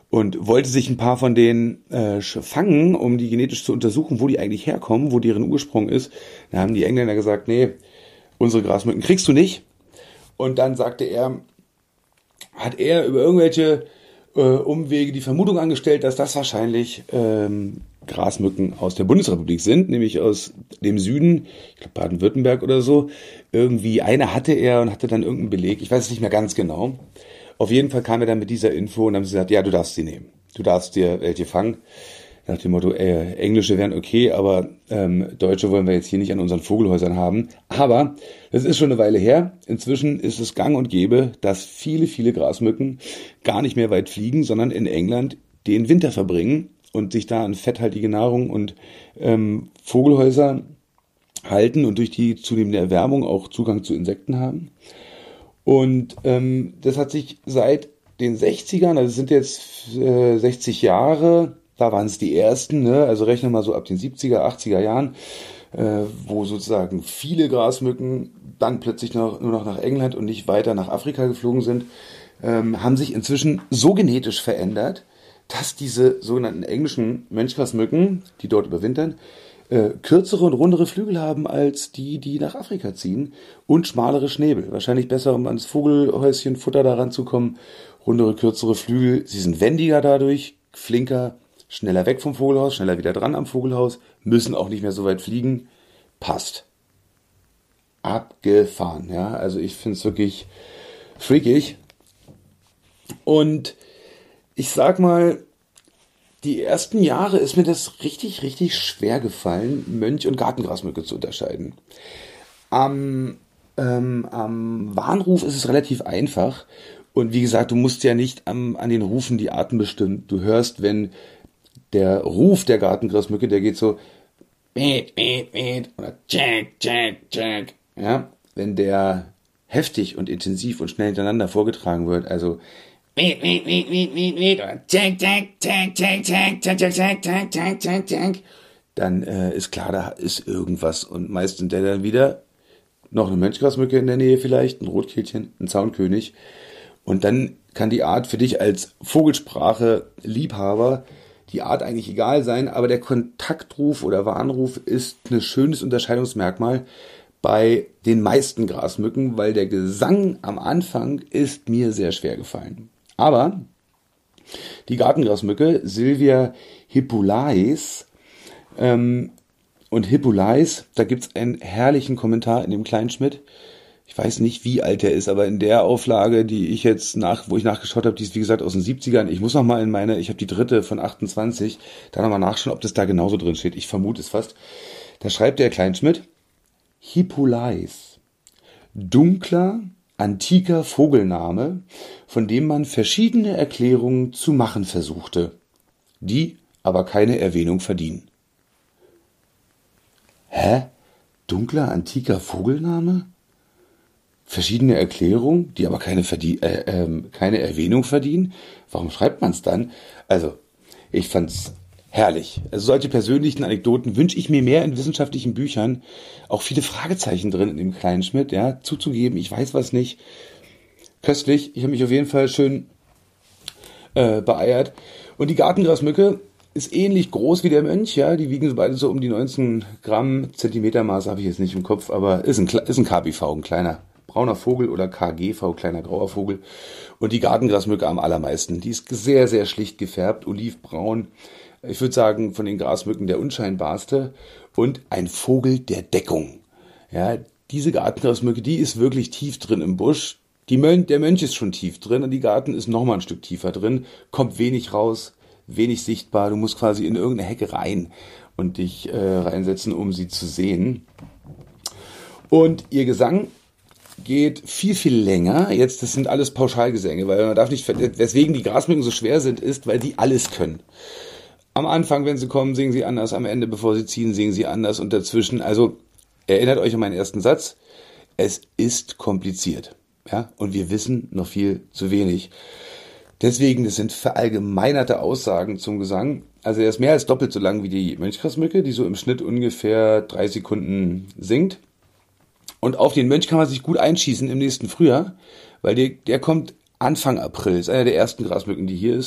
und wollte sich ein paar von denen äh, fangen, um die genetisch zu untersuchen, wo die eigentlich herkommen, wo deren Ursprung ist. Da haben die Engländer gesagt, nee, unsere Grasmücken kriegst du nicht. Und dann sagte er, hat er über irgendwelche äh, Umwege die Vermutung angestellt, dass das wahrscheinlich ähm, Grasmücken aus der Bundesrepublik sind, nämlich aus dem Süden, ich glaube Baden-Württemberg oder so. Irgendwie eine hatte er und hatte dann irgendeinen Beleg, ich weiß es nicht mehr ganz genau. Auf jeden Fall kam er dann mit dieser Info und haben sie gesagt, ja, du darfst sie nehmen. Du darfst dir welche fangen. Nach dem Motto, äh, Englische wären okay, aber ähm, Deutsche wollen wir jetzt hier nicht an unseren Vogelhäusern haben. Aber das ist schon eine Weile her. Inzwischen ist es gang und gäbe, dass viele, viele Grasmücken gar nicht mehr weit fliegen, sondern in England den Winter verbringen und sich da an fetthaltige Nahrung und ähm, Vogelhäuser halten und durch die zunehmende Erwärmung auch Zugang zu Insekten haben. Und ähm, das hat sich seit den sechzigern, also es sind jetzt äh, sechzig Jahre, da waren es die ersten, ne? Also rechnen wir mal so ab den siebziger, achtziger Jahren, äh, wo sozusagen viele Grasmücken dann plötzlich noch, nur noch nach England und nicht weiter nach Afrika geflogen sind, ähm, haben sich inzwischen so genetisch verändert, dass diese sogenannten englischen Mönchgrasmücken, die dort überwintern, äh, kürzere und rundere Flügel haben als die, die nach Afrika ziehen und schmalere Schnäbel. Wahrscheinlich besser, um ans Vogelhäuschen Futter daran zu kommen. Rundere, kürzere Flügel, sie sind wendiger dadurch, flinker, schneller weg vom Vogelhaus, schneller wieder dran am Vogelhaus, müssen auch nicht mehr so weit fliegen. Passt. Abgefahren, ja. Also ich finde es wirklich freakig. Und ich sag mal, die ersten Jahre ist mir das richtig, richtig schwer gefallen, Mönch- und Gartengrasmücke zu unterscheiden. Am, ähm, am Warnruf ist es relativ einfach. Und wie gesagt, du musst ja nicht am, an den Rufen die Arten bestimmen. Du hörst, wenn der Ruf der Gartengrasmücke, der geht so met, met, met oder jack, jack, jack. Ja, wenn der heftig und intensiv und schnell hintereinander vorgetragen wird, also met, met, met, met, met, met oder jack, jack, jack, jack, jack, jack, jack, jack, jack, jack, jack, jack, dann äh, ist klar, da ist irgendwas. Und meist sind der dann wieder noch eine Mönchgrasmücke in der Nähe vielleicht, ein Rotkehlchen, ein Zaunkönig. Und dann kann die Art für dich als Vogelsprache-Liebhaber die Art eigentlich egal sein, aber der Kontaktruf oder Warnruf ist ein schönes Unterscheidungsmerkmal bei den meisten Grasmücken, weil der Gesang am Anfang ist mir sehr schwer gefallen. Aber die Gartengrasmücke, Sylvia hippulaeis, ähm, und hippulaeis, da gibt's einen herrlichen Kommentar in dem Kleinschmidt. Ich weiß nicht, wie alt er ist, aber in der Auflage, die ich jetzt nach, wo ich nachgeschaut habe, die ist wie gesagt aus den siebzigern. Ich muss noch mal in meine, ich habe die dritte von achtundzwanzig, da nochmal nachschauen, ob das da genauso drin steht. Ich vermute es fast. Da schreibt der Kleinschmidt, hippulaeis, dunkler, antiker Vogelname, von dem man verschiedene Erklärungen zu machen versuchte, die aber keine Erwähnung verdienen. Hä? Dunkler, antiker Vogelname? Verschiedene Erklärungen, die aber keine, verdien- äh, ähm, keine Erwähnung verdienen. Warum schreibt man es dann? Also, ich fand's herrlich. Also solche persönlichen Anekdoten wünsche ich mir mehr in wissenschaftlichen Büchern. Auch viele Fragezeichen drin in dem Kleinschmidt, ja, zuzugeben, ich weiß was nicht. Köstlich, ich habe mich auf jeden Fall schön äh, beeiert. Und die Gartengrasmücke ist ähnlich groß wie der Mönch, ja, die wiegen beide so um die neunzehn Gramm, Zentimetermaß habe ich jetzt nicht im Kopf, aber ist ein, ist ein K B V, ein kleiner brauner Vogel oder K G V, kleiner grauer Vogel. Und die Gartengrasmücke am allermeisten. Die ist sehr, sehr schlicht gefärbt, olivbraun. Ich würde sagen, von den Grasmücken der unscheinbarste und ein Vogel der Deckung. Ja, diese Gartengrasmücke, die ist wirklich tief drin im Busch. Die Mönch, der Mönch ist schon tief drin und die Garten ist noch mal ein Stück tiefer drin, kommt wenig raus, wenig sichtbar. Du musst quasi in irgendeine Hecke rein und dich äh, reinsetzen, um sie zu sehen. Und ihr Gesang geht viel, viel länger. Jetzt, das sind alles Pauschalgesänge, weil man darf nicht, weswegen die Grasmücken so schwer sind, ist, weil sie alles können. Am Anfang, wenn sie kommen, singen sie anders. Am Ende, bevor sie ziehen, singen sie anders. Und dazwischen, also erinnert euch an meinen ersten Satz. Es ist kompliziert. Ja, und wir wissen noch viel zu wenig. Deswegen, das sind verallgemeinerte Aussagen zum Gesang. Also er ist mehr als doppelt so lang wie die Mönchgrasmücke, die so im Schnitt ungefähr drei Sekunden singt. Und auf den Mönch kann man sich gut einschießen im nächsten Frühjahr, weil der, der kommt Anfang April. Ist einer der ersten Grasmücken, die hier ist.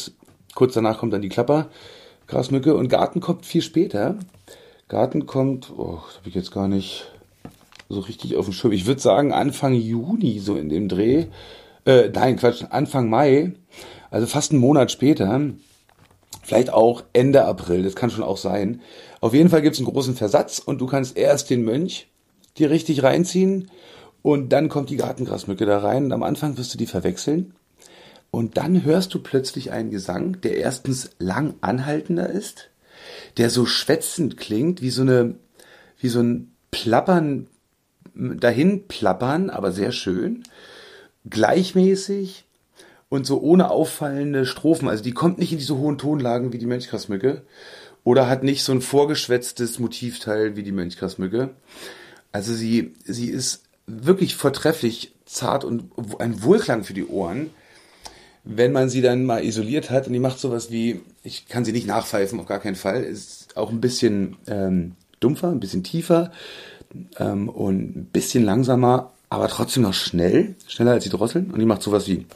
Kurz danach kommt dann die Klappergrasmücke und Garten kommt viel später. Garten kommt, oh, das habe ich jetzt gar nicht so richtig auf dem Schirm. Ich würde sagen Anfang Juni, so in dem Dreh. Äh, nein, Quatsch, Anfang Mai. Also fast einen Monat später. Vielleicht auch Ende April, das kann schon auch sein. Auf jeden Fall gibt es einen großen Versatz und du kannst erst den Mönch dir richtig reinziehen und dann kommt die Gartengrasmücke da rein und am Anfang wirst du die verwechseln. Und dann hörst du plötzlich einen Gesang, der erstens lang anhaltender ist, der so schwätzend klingt, wie so eine, wie so ein Plappern, dahin plappern, aber sehr schön, gleichmäßig und so ohne auffallende Strophen. Also die kommt nicht in diese hohen Tonlagen wie die Mönchgrasmücke oder hat nicht so ein vorgeschwätztes Motivteil wie die Mönchgrasmücke. Also sie, sie ist wirklich vortrefflich zart und ein Wohlklang für die Ohren, wenn man sie dann mal isoliert hat. Und die macht sowas wie, ich kann sie nicht nachpfeifen, auf gar keinen Fall, ist auch ein bisschen ähm, dumpfer, ein bisschen tiefer ähm, und ein bisschen langsamer, aber trotzdem noch schnell, schneller als die Drosseln. Und die macht sowas wie,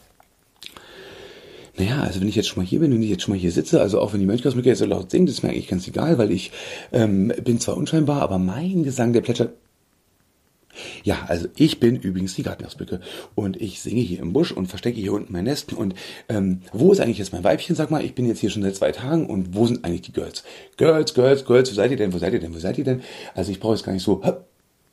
naja, also wenn ich jetzt schon mal hier bin, wenn ich jetzt schon mal hier sitze, also auch wenn die Mönchgrasmücke jetzt so laut singt, ist mir eigentlich ganz egal, weil ich ähm, bin zwar unscheinbar, aber mein Gesang, der plätschert. Ja, also ich bin übrigens die Gartengrasmücke und ich singe hier im Busch und verstecke hier unten mein Nest. Und ähm, wo ist eigentlich jetzt mein Weibchen? Sag mal, ich bin jetzt hier schon seit zwei Tagen und wo sind eigentlich die Girls? Girls, Girls, Girls, wo seid ihr denn? Wo seid ihr denn? Wo seid ihr denn? Also ich brauche jetzt gar nicht so. Höp.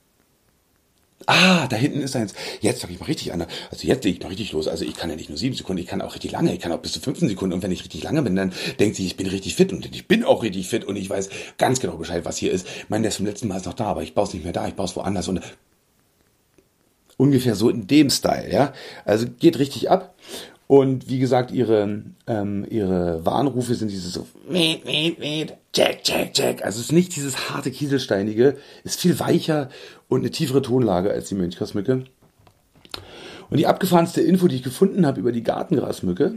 Ah, da hinten ist eins. Jetzt sag ich mal richtig an. Also jetzt lege ich mal richtig los. Also ich kann ja nicht nur sieben Sekunden, ich kann auch richtig lange. Ich kann auch bis zu fünfzehn Sekunden. Und wenn ich richtig lange bin, dann denkt sie, ich bin richtig fit. Und ich bin auch richtig fit. Und ich weiß ganz genau Bescheid, was hier ist. Mein Nest vom letzten Mal ist noch da, aber ich baue es nicht mehr da. Ich baue es woanders. Und ungefähr so in dem Style, ja. Also geht richtig ab. Und wie gesagt, ihre, ähm, ihre Warnrufe sind dieses so, miet, miet, miet, check, check, check. Also es ist nicht dieses harte Kieselsteinige, ist viel weicher und eine tiefere Tonlage als die Mönchgrasmücke. Und die abgefahrenste Info, die ich gefunden habe über die Gartengrasmücke,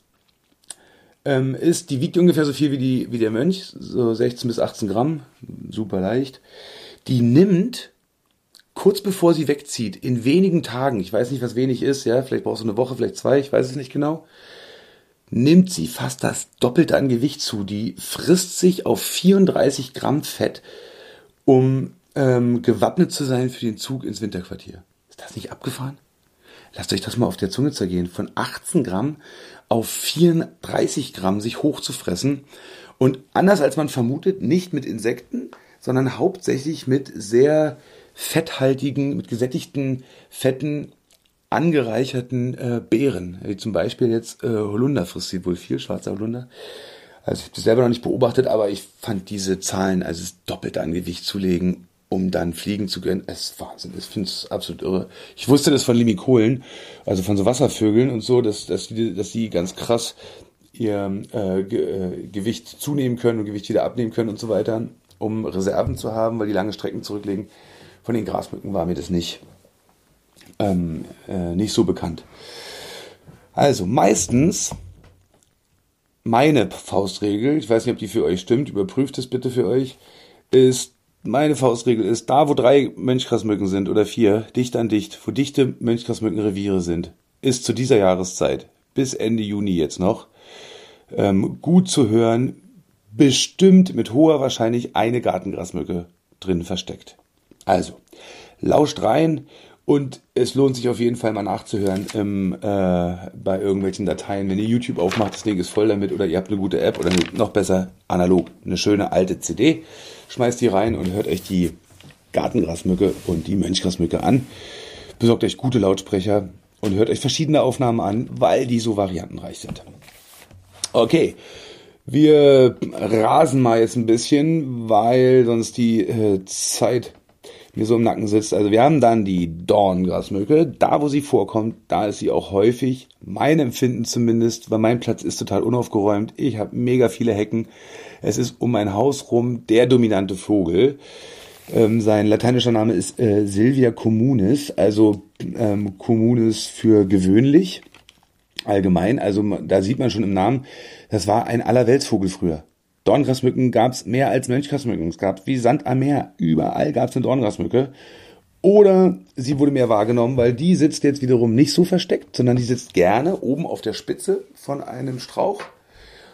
ähm, ist, die wiegt ungefähr so viel wie, die, wie der Mönch, so sechzehn bis achtzehn Gramm, super leicht. Die nimmt kurz bevor sie wegzieht, in wenigen Tagen, ich weiß nicht, was wenig ist, ja, vielleicht brauchst du eine Woche, vielleicht zwei, ich weiß es nicht genau, nimmt sie fast das Doppelte an Gewicht zu. Die frisst sich auf vierunddreißig Gramm Fett, um ähm, gewappnet zu sein für den Zug ins Winterquartier. Ist das nicht abgefahren? Lasst euch das mal auf der Zunge zergehen. Von achtzehn Gramm auf vierunddreißig Gramm sich hochzufressen. Und anders als man vermutet, nicht mit Insekten, sondern hauptsächlich mit sehr fetthaltigen, mit gesättigten Fetten angereicherten äh, Beeren. Wie zum Beispiel jetzt äh, Holunder frisst sie wohl viel, schwarzer Holunder. Also ich habe das selber noch nicht beobachtet, aber ich fand diese Zahlen, also das Doppelte an Gewicht zu legen, um dann fliegen zu können, es ist Wahnsinn. Ich finde es absolut irre. Ich wusste das von Limikolen, also von so Wasservögeln und so, dass, dass, die, dass die ganz krass ihr äh, Ge äh, Gewicht zunehmen können und Gewicht wieder abnehmen können und so weiter, um Reserven zu haben, weil die lange Strecken zurücklegen. Von den Grasmücken war mir das nicht, ähm, äh, nicht so bekannt. Also meistens meine Faustregel, ich weiß nicht, ob die für euch stimmt, überprüft es bitte für euch, ist, meine Faustregel ist, da wo drei Mönchgrasmücken sind oder vier, dicht an dicht, wo dichte Mönchgrasmückenreviere sind, ist zu dieser Jahreszeit, bis Ende Juni jetzt noch, ähm, gut zu hören, bestimmt mit hoher Wahrscheinlichkeit eine Gartengrasmücke drin versteckt. Also, lauscht rein und es lohnt sich auf jeden Fall mal nachzuhören ähm, äh, bei irgendwelchen Dateien. Wenn ihr YouTube aufmacht, das Ding ist voll damit oder ihr habt eine gute App oder noch besser analog, eine schöne alte C D, schmeißt die rein und hört euch die Gartengrasmücke und die Mönchgrasmücke an. Besorgt euch gute Lautsprecher und hört euch verschiedene Aufnahmen an, weil die so variantenreich sind. Okay. Wir rasen mal jetzt ein bisschen, weil sonst die äh, Zeit mir so im Nacken sitzt. Also wir haben dann die Dorngrasmücke. Da, wo sie vorkommt, da ist sie auch häufig. Mein Empfinden zumindest, weil mein Platz ist total unaufgeräumt. Ich habe mega viele Hecken. Es ist um mein Haus rum der dominante Vogel. Ähm, sein lateinischer Name ist äh, Silvia communis, also ähm, communis für gewöhnlich, allgemein. Also da sieht man schon im Namen, das war ein Allerweltsvogel früher. Dorngrasmücken gab es mehr als Mönchgrasmücken. Es gab wie Sand am Meer. Überall gab es eine Dorngrasmücke. Oder sie wurde mehr wahrgenommen, weil die sitzt jetzt wiederum nicht so versteckt, sondern die sitzt gerne oben auf der Spitze von einem Strauch.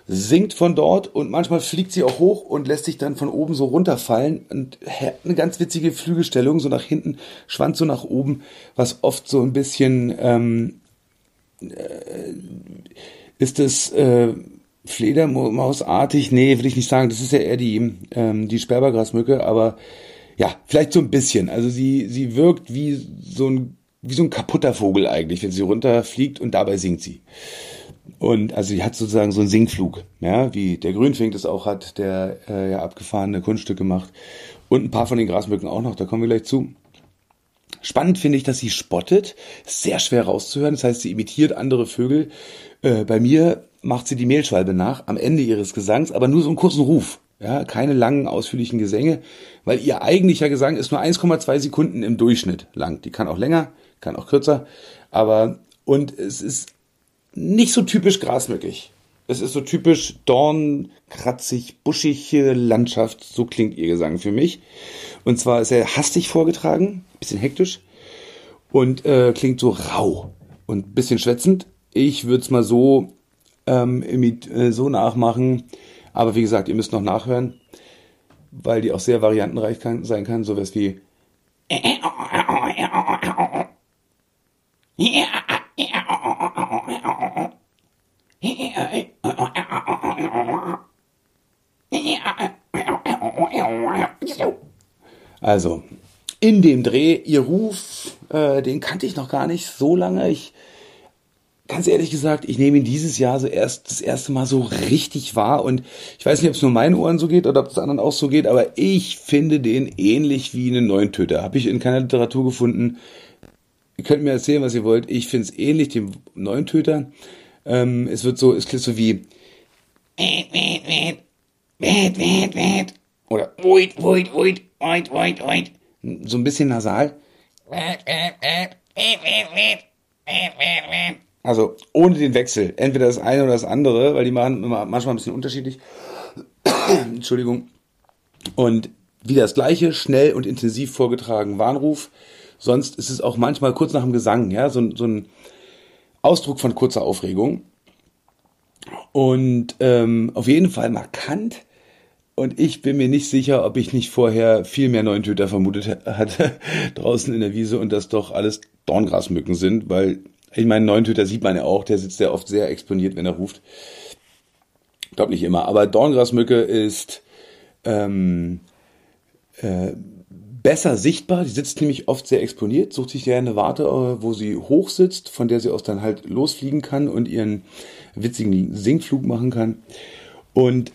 singt von dort und manchmal fliegt sie auch hoch und lässt sich dann von oben so runterfallen und hat eine ganz witzige Flügelstellung, so nach hinten, Schwanz so nach oben, was oft so ein bisschen ähm, äh, ist es äh, Fledermausartig? Nee, will ich nicht sagen. Das ist ja eher die, ähm, die Sperbergrasmücke, aber ja, vielleicht so ein bisschen. Also sie, sie wirkt wie so ein, wie so ein kaputter Vogel eigentlich, wenn sie runterfliegt und dabei singt sie. Und also sie hat sozusagen so einen Singflug, ja, wie der Grünfink das auch hat, der äh, ja abgefahrene Kunststücke macht. Und ein paar von den Grasmücken auch noch, da kommen wir gleich zu. Spannend finde ich, dass sie spottet. Sehr schwer rauszuhören. Das heißt, sie imitiert andere Vögel. Äh, bei mir macht sie die Mehlschwalbe nach am Ende ihres Gesangs, aber nur so einen kurzen Ruf. Ja, keine langen, ausführlichen Gesänge, weil ihr eigentlicher Gesang ist nur eins Komma zwei Sekunden im Durchschnitt lang. Die kann auch länger, kann auch kürzer, aber und es ist nicht so typisch grasmückig. Es ist so typisch dornkratzig, buschige Landschaft. So klingt ihr Gesang für mich. Und zwar ist er hastig vorgetragen, bisschen hektisch und äh, klingt so rau und bisschen schwätzend. Ich würde es mal so ähm, mit, äh, so nachmachen. Aber wie gesagt, ihr müsst noch nachhören, weil die auch sehr variantenreich kann, sein kann. Sowas wie also, in dem Dreh, ihr Ruf, äh, den kannte ich noch gar nicht so lange. Ich, ganz ehrlich gesagt, ich nehme ihn dieses Jahr so erst das erste Mal so richtig wahr. Und ich weiß nicht, ob es nur meinen Ohren so geht oder ob es anderen auch so geht, aber ich finde den ähnlich wie einen Neuntöter. Habe ich in keiner Literatur gefunden. Ihr könnt mir erzählen, was ihr wollt. Ich finde es ähnlich dem Neuntöter. Ähm, es wird so, es klingt so wie oder oid, oid, oid, oid, oid, oid. So ein bisschen nasal. Also ohne den Wechsel. Entweder das eine oder das andere, weil die machen immer manchmal ein bisschen unterschiedlich. Entschuldigung. Und wieder das gleiche, schnell und intensiv vorgetragen Warnruf. Sonst ist es auch manchmal kurz nach dem Gesang, ja, so, so ein Ausdruck von kurzer Aufregung. Und ähm, auf jeden Fall markant. Und ich bin mir nicht sicher, ob ich nicht vorher viel mehr Neuntöter vermutet hatte draußen in der Wiese und das doch alles Dorngrasmücken sind, weil ich meine, Neuntöter sieht man ja auch, der sitzt ja oft sehr exponiert, wenn er ruft. Ich glaube nicht immer, aber Dorngrasmücke ist ähm, äh, besser sichtbar. Die sitzt nämlich oft sehr exponiert, sucht sich ja eine Warte, wo sie hoch sitzt, von der sie aus dann halt losfliegen kann und ihren witzigen Singflug machen kann. Und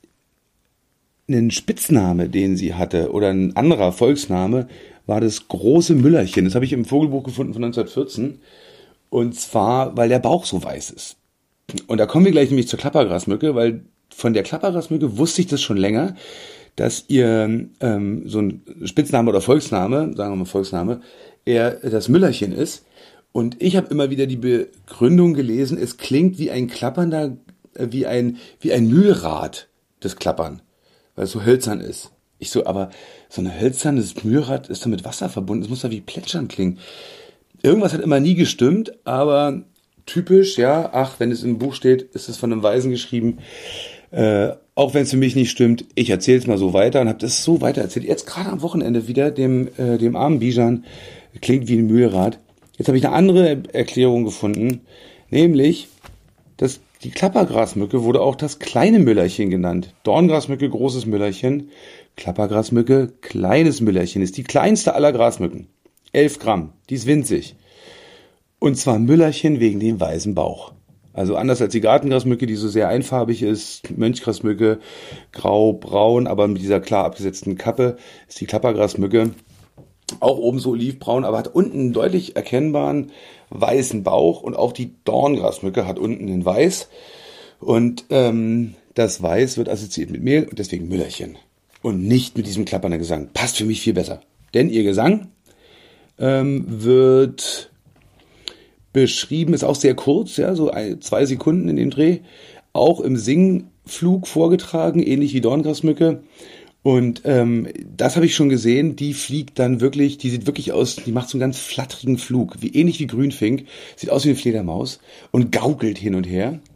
ein Spitzname, den sie hatte, oder ein anderer Volksname, war das große Müllerchen. Das habe ich im Vogelbuch gefunden von neunzehnhundertvierzehn. Und zwar, weil der Bauch so weiß ist. Und da kommen wir gleich nämlich zur Klappergrasmücke, weil von der Klappergrasmücke wusste ich das schon länger, dass ihr ähm, so ein Spitzname oder Volksname, sagen wir mal Volksname, eher das Müllerchen ist. Und ich habe immer wieder die Begründung gelesen, es klingt wie ein klappernder, äh, wie ein wie ein Mühlrad, das Klappern, weil es so hölzern ist. Ich so, aber so ein hölzernes Mühlrad ist doch mit Wasser verbunden, es muss doch wie Plätschern klingen. Irgendwas hat immer nie gestimmt, aber typisch, ja, ach, wenn es im Buch steht, ist es von einem Weisen geschrieben. Äh, auch wenn es für mich nicht stimmt, ich erzähle es mal so weiter und habe das so weiter erzählt. Jetzt gerade am Wochenende wieder dem äh, dem armen Bijan, klingt wie ein Mühlrad. Jetzt habe ich eine andere Erklärung gefunden, nämlich, dass die Klappergrasmücke wurde auch das kleine Müllerchen genannt. Dorngrasmücke, großes Müllerchen. Klappergrasmücke, kleines Müllerchen, ist die kleinste aller Grasmücken. Elf Gramm, die ist winzig. Und zwar Müllerchen wegen dem weißen Bauch. Also anders als die Gartengrasmücke, die so sehr einfarbig ist, Mönchgrasmücke, grau, braun, aber mit dieser klar abgesetzten Kappe, ist die Klappergrasmücke auch oben so olivbraun, aber hat unten einen deutlich erkennbaren weißen Bauch und auch die Dorngrasmücke hat unten den Weiß. Und ähm, das Weiß wird assoziiert mit Mehl und deswegen Müllerchen. Und nicht mit diesem klappernden Gesang. Passt für mich viel besser. Denn ihr Gesang ähm, wird beschrieben, ist auch sehr kurz, ja, so ein, zwei Sekunden in dem Dreh, auch im Singflug vorgetragen, ähnlich wie Dorngrasmücke. Und ähm, das habe ich schon gesehen, die fliegt dann wirklich, die sieht wirklich aus, die macht so einen ganz flatterigen Flug, wie ähnlich wie Grünfink, sieht aus wie eine Fledermaus und gaukelt hin und her.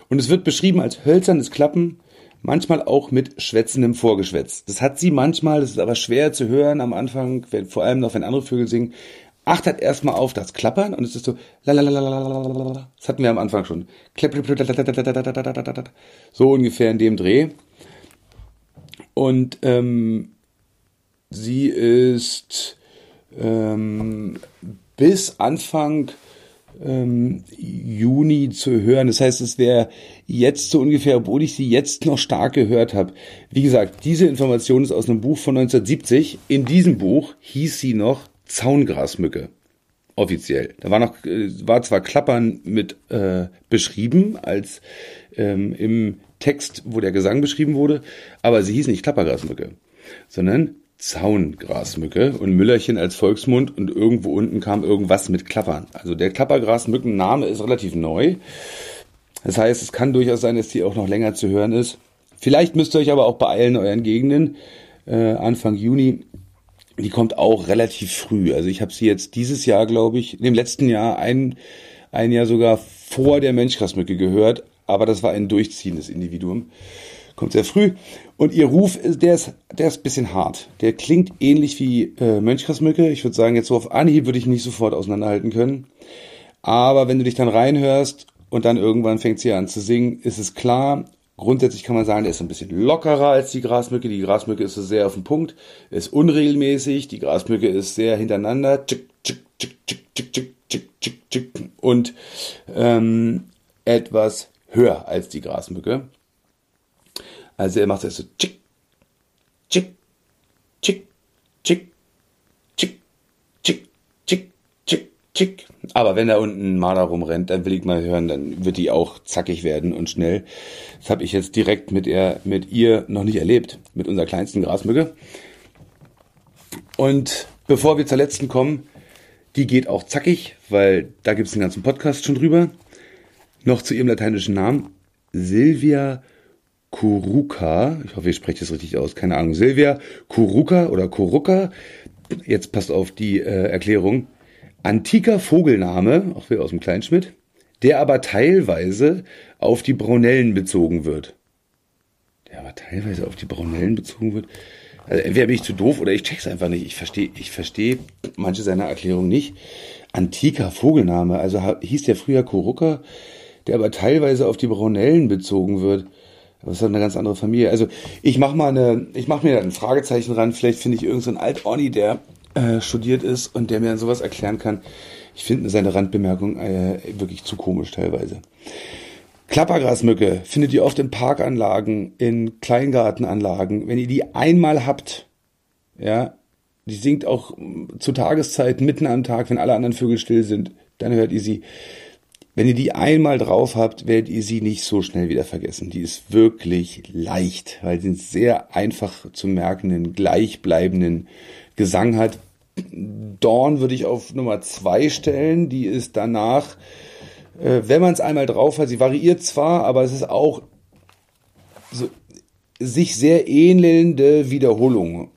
Und es wird beschrieben als hölzernes Klappen, manchmal auch mit schwätzendem Vorgeschwätz. Das hat sie manchmal, das ist aber schwer zu hören am Anfang, wenn, vor allem noch wenn andere Vögel singen. Achtet erstmal auf das Klappern und es ist so, lalalala, das hatten wir am Anfang schon. So ungefähr in dem Dreh. Und ähm, sie ist ähm, bis Anfang ähm, Juni zu hören. Das heißt, es wäre jetzt so ungefähr, obwohl ich sie jetzt noch stark gehört habe. Wie gesagt, diese Information ist aus einem Buch von neunzehnhundertsiebzig. In diesem Buch hieß sie noch Zaungrasmücke. Offiziell. Da war noch, war zwar Klappern mit äh, beschrieben, als ähm, im Text, wo der Gesang beschrieben wurde, aber sie hieß nicht Klappergrasmücke, sondern Zaungrasmücke und Müllerchen als Volksmund und irgendwo unten kam irgendwas mit Klappern. Also der Klappergrasmückenname ist relativ neu. Das heißt, es kann durchaus sein, dass die auch noch länger zu hören ist. Vielleicht müsst ihr euch aber auch beeilen in euren Gegenden. Äh, Anfang Juni. Die kommt auch relativ früh. Also ich habe sie jetzt dieses Jahr, glaube ich, im letzten Jahr, ein, ein Jahr sogar vor der Mönchgrasmücke gehört. Aber das war ein durchziehendes Individuum. Kommt sehr früh. Und ihr Ruf, ist, der ist, der ist ein bisschen hart. Der klingt ähnlich wie äh, Mönchgrasmücke. Ich würde sagen, jetzt so auf Anhieb würde ich nicht sofort auseinanderhalten können. Aber wenn du dich dann reinhörst und dann irgendwann fängt sie an zu singen, ist es klar. Grundsätzlich kann man sagen, der ist ein bisschen lockerer als die Grasmücke. Die Grasmücke ist so sehr auf den Punkt, ist unregelmäßig. Die Grasmücke ist sehr hintereinander. Und ähm, etwas höher als die Grasmücke. Also er macht es so tschick, tschick, tschick, tschick, tschick, tschick, tschick, tschick, tschick. Aber wenn da unten ein Marder rumrennt, dann will ich mal hören, dann wird die auch zackig werden und schnell. Das habe ich jetzt direkt mit, er, mit ihr noch nicht erlebt, mit unserer kleinsten Grasmücke. Und bevor wir zur letzten kommen, die geht auch zackig, weil da gibt es einen ganzen Podcast schon drüber. Noch zu ihrem lateinischen Namen, Silvia Curuca. Ich hoffe, ich spreche das richtig aus, keine Ahnung. Silvia Curuca oder Curuca. Jetzt passt auf die äh, Erklärung. Antiker Vogelname, auch wieder aus dem Kleinschmidt, der aber teilweise auf die Braunellen bezogen wird. Der aber teilweise auf die Braunellen bezogen wird. Also entweder bin ich zu doof oder ich check's einfach nicht. Ich verstehe ich verstehe manche seiner Erklärungen nicht. Antiker Vogelname, also hieß der früher Curuca, der aber teilweise auf die Braunellen bezogen wird. Das ist eine ganz andere Familie. Also ich mache mal eine, ich mache mir da ein Fragezeichen ran. Vielleicht finde ich irgendeinen so Alt-Orni, der äh, studiert ist und der mir dann sowas erklären kann. Ich finde seine Randbemerkung äh, wirklich zu komisch teilweise. Klappergrasmücke findet ihr oft in Parkanlagen, in Kleingartenanlagen. Wenn ihr die einmal habt, ja, die singt auch zu Tageszeiten mitten am Tag, wenn alle anderen Vögel still sind, dann hört ihr sie. Wenn ihr die einmal drauf habt, werdet ihr sie nicht so schnell wieder vergessen. Die ist wirklich leicht, weil sie einen sehr einfach zu merkenden, gleichbleibenden Gesang hat. Dawn würde ich auf Nummer zwei stellen. Die ist danach, äh, wenn man es einmal drauf hat, sie variiert zwar, aber es ist auch so sich sehr ähnelnde Wiederholung.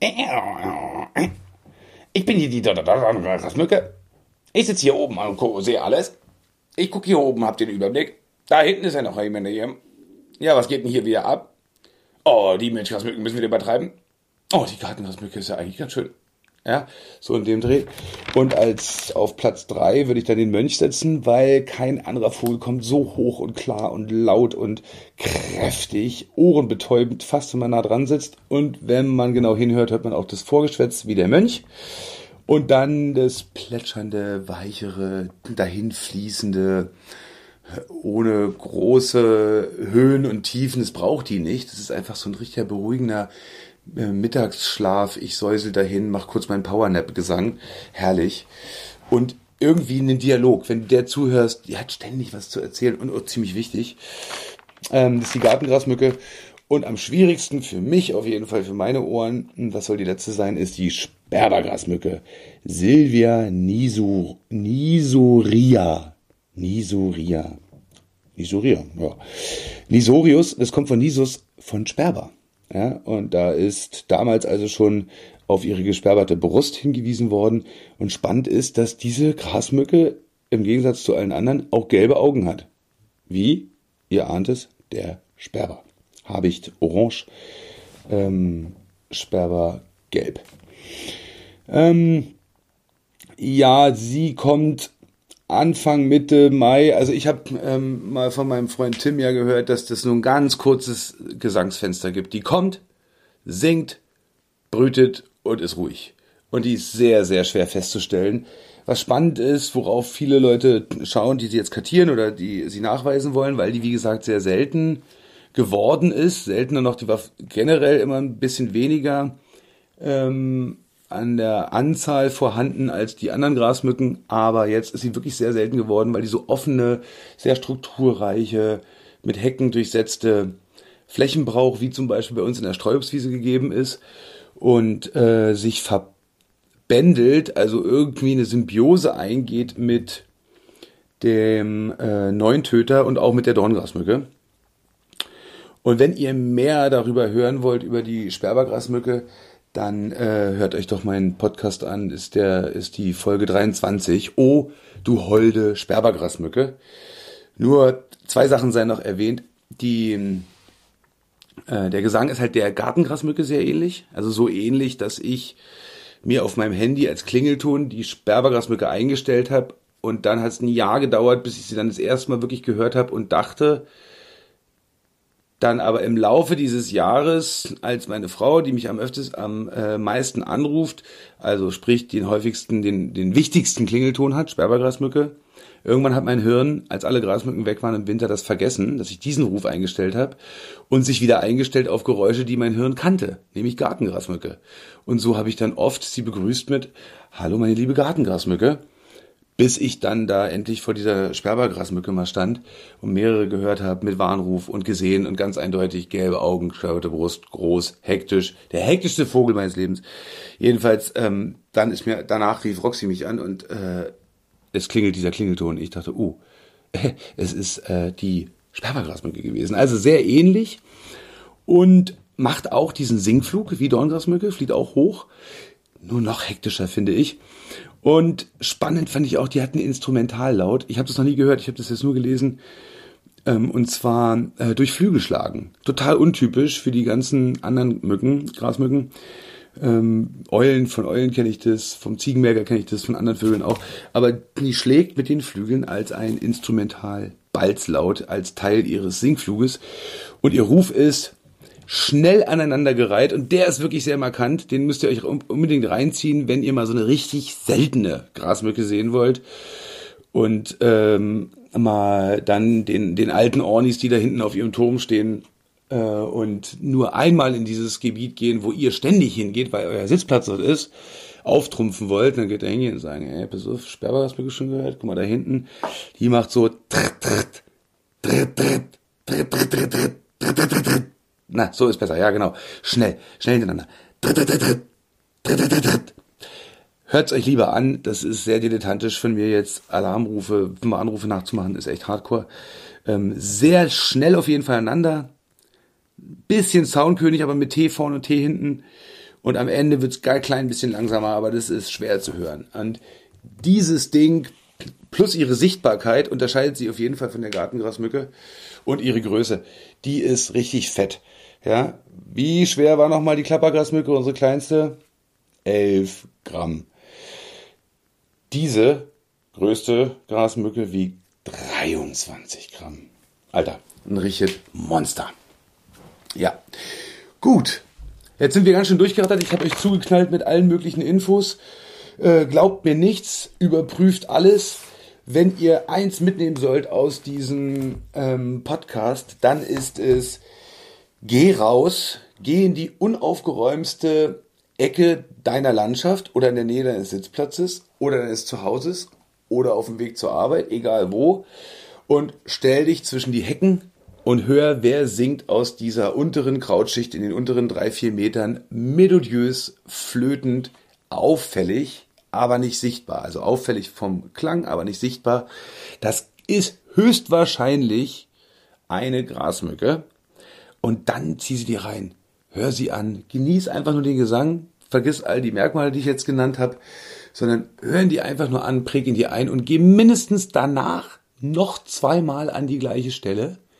Ich bin hier die Grasmücke. Ich sitze hier oben und sehe alles. Ich gucke hier oben, hab den Überblick. Da hinten ist ja noch jemand hier. Ja, was geht denn hier wieder ab? Oh, die Mönchgrasmücken müssen wir übertreiben. Oh, die Gartengrasmücke ist ja eigentlich ganz schön. Ja, so in dem Dreh. Und als auf Platz drei würde ich dann den Mönch setzen, weil kein anderer Vogel kommt so hoch und klar und laut und kräftig, ohrenbetäubend, fast wenn man nah dran sitzt. Und wenn man genau hinhört, hört man auch das Vorgeschwätz wie der Mönch. Und dann das plätschernde, weichere, dahinfließende, ohne große Höhen und Tiefen. Das braucht die nicht. Das ist einfach so ein richtiger beruhigender äh, Mittagsschlaf. Ich säusel dahin, mach kurz meinen Powernap-Gesang. Herrlich. Und irgendwie einen Dialog. Wenn du der zuhörst, die hat ständig was zu erzählen und auch ziemlich wichtig. Ähm, das ist die Gartengrasmücke. Und am schwierigsten für mich, auf jeden Fall für meine Ohren, das soll die letzte sein, ist die Sperbergrasmücke. Silvia Nisur, Nisuria. Nisuria. Nisuria, ja. Nisorius, das kommt von Nisus, von Sperber. Ja, und da ist damals also schon auf ihre gesperberte Brust hingewiesen worden. Und spannend ist, dass diese Grasmücke im Gegensatz zu allen anderen auch gelbe Augen hat. Wie? ihr ahnt es, der Sperber. Habicht orange, ähm, Sperber gelb. Ähm, ja, sie kommt Anfang, Mitte Mai. Also ich habe ähm, mal von meinem Freund Tim ja gehört, dass das nur ein ganz kurzes Gesangsfenster gibt. Die kommt, singt, brütet und ist ruhig. Und die ist sehr, sehr schwer festzustellen. Was spannend ist, worauf viele Leute schauen, die sie jetzt kartieren oder die sie nachweisen wollen, weil die, wie gesagt, sehr selten geworden ist. Seltener noch, die war generell immer ein bisschen weniger ähm, an der Anzahl vorhanden als die anderen Grasmücken. Aber jetzt ist sie wirklich sehr selten geworden, weil die so offene, sehr strukturreiche, mit Hecken durchsetzte Flächen braucht, wie zum Beispiel bei uns in der Streuobstwiese gegeben ist. Und äh, sich verbändelt, also irgendwie eine Symbiose eingeht mit dem äh, Neuntöter und auch mit der Dorngrasmücke. Und wenn ihr mehr darüber hören wollt, über die Sperbergrasmücke, dann äh, hört euch doch meinen Podcast an, ist der ist die Folge dreiundzwanzig. Oh, du holde Sperbergrasmücke. Nur zwei Sachen seien noch erwähnt. Die äh, der Gesang ist halt der Gartengrasmücke sehr ähnlich. Also so ähnlich, dass ich mir auf meinem Handy als Klingelton die Sperbergrasmücke eingestellt habe. Und dann hat es ein Jahr gedauert, bis ich sie dann das erste Mal wirklich gehört habe und dachte, dann aber im Laufe dieses Jahres, als meine Frau, die mich am öfters, am äh, meisten anruft, also sprich den häufigsten, den, den wichtigsten Klingelton hat, Sperbergrasmücke, irgendwann hat mein Hirn, als alle Grasmücken weg waren im Winter, das vergessen, dass ich diesen Ruf eingestellt habe und sich wieder eingestellt auf Geräusche, die mein Hirn kannte, nämlich Gartengrasmücke. Und so habe ich dann oft sie begrüßt mit „Hallo meine liebe Gartengrasmücke", bis ich dann da endlich vor dieser Sperbergrasmücke mal stand und mehrere gehört habe mit Warnruf und gesehen und ganz eindeutig gelbe Augen, geschwellerte Brust, groß, hektisch, der hektischste Vogel meines Lebens. Jedenfalls, ähm, dann ist mir, danach rief Roxy mich an und äh, es klingelt dieser Klingelton. Ich dachte, uh, es ist äh, die Sperbergrasmücke gewesen. Also sehr ähnlich und macht auch diesen Singflug wie Dorngrasmücke, fliegt auch hoch, nur noch hektischer, finde ich. Und spannend fand ich auch, die hatten Instrumentallaut. Ich habe das noch nie gehört, ich habe das jetzt nur gelesen. Ähm, und zwar äh, durch Flügelschlagen. Total untypisch für die ganzen anderen Mücken, Grasmücken. Ähm, Eulen, von Eulen kenne ich das, vom Ziegenmerger kenne ich das, von anderen Vögeln auch. Aber die schlägt mit den Flügeln als ein Instrumental-Balzlaut, als Teil ihres Singfluges. Und ihr Ruf ist schnell aneinandergereiht und der ist wirklich sehr markant. Den müsst ihr euch unbedingt reinziehen, wenn ihr mal so eine richtig seltene Grasmücke sehen wollt. Und ähm, mal dann den, den alten Ornis, die da hinten auf ihrem Turm stehen äh, und nur einmal in dieses Gebiet gehen, wo ihr ständig hingeht, weil euer Sitzplatz dort ist, auftrumpfen wollt, dann geht er hingehen und sagen, ey, pass auf, Sperbergrasmücke schon gehört? Guck mal da hinten, die macht so tritt, tritt, tritt, tritt, tritt, tritt, tritt, tritt, tritt, tritt, tritt. Na, so ist besser, ja genau. Schnell, schnell hintereinander. Tritt, tritt, tritt, tritt, tritt, tritt, tritt. Hört's euch lieber an, das ist sehr dilettantisch von mir jetzt, Alarmrufe, Anrufe nachzumachen, ist echt hardcore. Ähm, sehr schnell auf jeden Fall aneinander. Bisschen Soundkönig, aber mit T vorne und T hinten. Und am Ende wird's geil klein, bisschen langsamer, aber das ist schwer zu hören. Und dieses Ding plus ihre Sichtbarkeit unterscheidet sie auf jeden Fall von der Gartengrasmücke und ihre Größe. Die ist richtig fett. Ja, wie schwer war nochmal die Klappergrasmücke, unsere kleinste? elf Gramm. Diese größte Grasmücke wiegt dreiundzwanzig Gramm. Alter, ein richtiges Monster. Ja, gut. Jetzt sind wir ganz schön durchgerattert. Ich habe euch zugeknallt mit allen möglichen Infos. Äh, glaubt mir nichts, überprüft alles. Wenn ihr eins mitnehmen sollt aus diesem ähm, Podcast, dann ist es: Geh raus, geh in die unaufgeräumste Ecke deiner Landschaft oder in der Nähe deines Sitzplatzes oder deines Zuhauses oder auf dem Weg zur Arbeit, egal wo, und stell dich zwischen die Hecken und hör, wer singt aus dieser unteren Krautschicht in den unteren drei, vier Metern melodiös, flötend, auffällig, aber nicht sichtbar. Also auffällig vom Klang, aber nicht sichtbar. Das ist höchstwahrscheinlich eine Grasmücke. Und dann zieh sie dir rein, hör sie an, genieß einfach nur den Gesang, vergiss all die Merkmale, die ich jetzt genannt habe, sondern hör ihn dir einfach nur an, präg ihn dir ein und geh mindestens danach noch zweimal an die gleiche Stelle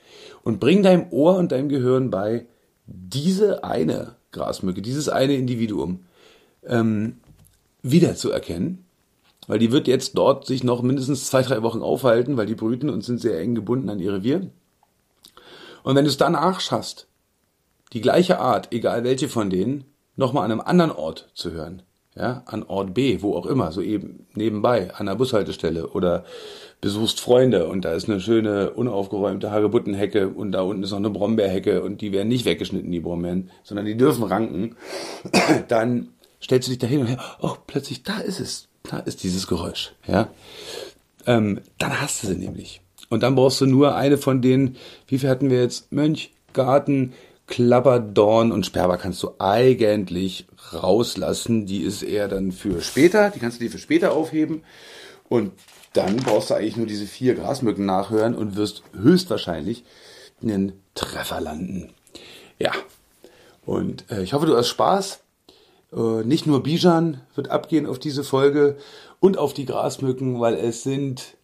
und bring deinem Ohr und deinem Gehirn bei, diese eine Grasmücke, dieses eine Individuum ähm, wiederzuerkennen, weil die wird jetzt dort sich noch mindestens zwei, drei Wochen aufhalten, weil die brüten und sind sehr eng gebunden an ihr Revier. Und wenn du es danach schaffst, die gleiche Art, egal welche von denen, nochmal an einem anderen Ort zu hören, ja, an Ort B, wo auch immer, so eben nebenbei, an der Bushaltestelle oder besuchst Freunde und da ist eine schöne, unaufgeräumte Hagebuttenhecke und da unten ist noch eine Brombeerhecke und die werden nicht weggeschnitten, die Brombeeren, sondern die dürfen ranken, dann stellst du dich dahin und oh, plötzlich, da ist es, da ist dieses Geräusch, ja, ähm, dann hast du sie nämlich. Und dann brauchst du nur eine von denen, wie viel hatten wir jetzt? Mönch, Garten, Klapperdorn und Sperber kannst du eigentlich rauslassen. Die ist eher dann für später, die kannst du dir für später aufheben. Und dann brauchst du eigentlich nur diese vier Grasmücken nachhören und wirst höchstwahrscheinlich einen Treffer landen. Ja, und äh, ich hoffe, du hast Spaß. Äh, nicht nur Bijan wird abgehen auf diese Folge und auf die Grasmücken, weil es sind...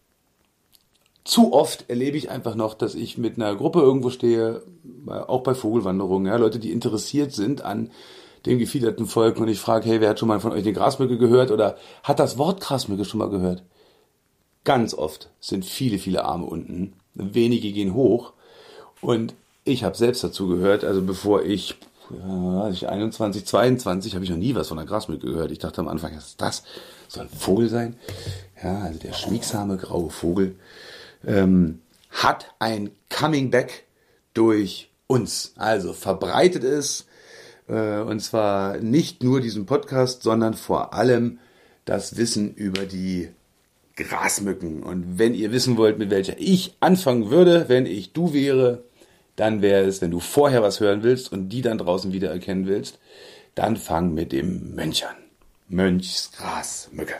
Zu oft erlebe ich einfach noch, dass ich mit einer Gruppe irgendwo stehe, auch bei Vogelwanderungen, ja, Leute, die interessiert sind an dem gefiederten Volk und ich frage, hey, wer hat schon mal von euch die Grasmücke gehört oder hat das Wort Grasmücke schon mal gehört? Ganz oft sind viele, viele Arme unten, wenige gehen hoch und ich habe selbst dazu gehört, also bevor ich, ja, ich einundzwanzig, zweiundzwanzig, habe ich noch nie was von einer Grasmücke gehört. Ich dachte am Anfang, was ist das? Soll ein Vogel sein? Ja, also der schmiegsame graue Vogel. Ähm, hat ein Coming-Back durch uns. Also verbreitet es, äh, und zwar nicht nur diesen Podcast, sondern vor allem das Wissen über die Grasmücken. Und wenn ihr wissen wollt, mit welcher ich anfangen würde, wenn ich du wäre, dann wäre es, wenn du vorher was hören willst und die dann draußen wieder erkennen willst, dann fang mit dem Mönch an. Mönchs Grasmücke.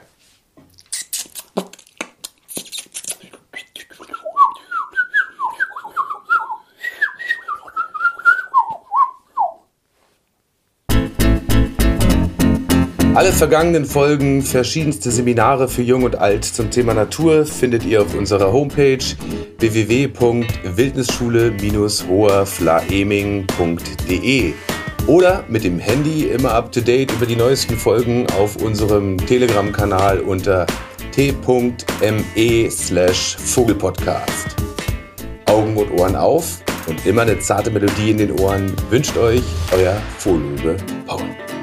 Alle vergangenen Folgen, verschiedenste Seminare für Jung und Alt zum Thema Natur findet ihr auf unserer Homepage w w w punkt wildnisschule Bindestrich hoherflaeming punkt de oder mit dem Handy immer up to date über die neuesten Folgen auf unserem Telegram-Kanal unter t.me slash Vogelpodcast. Augen und Ohren auf und immer eine zarte Melodie in den Ohren wünscht euch euer Fohlenlöwe Paul.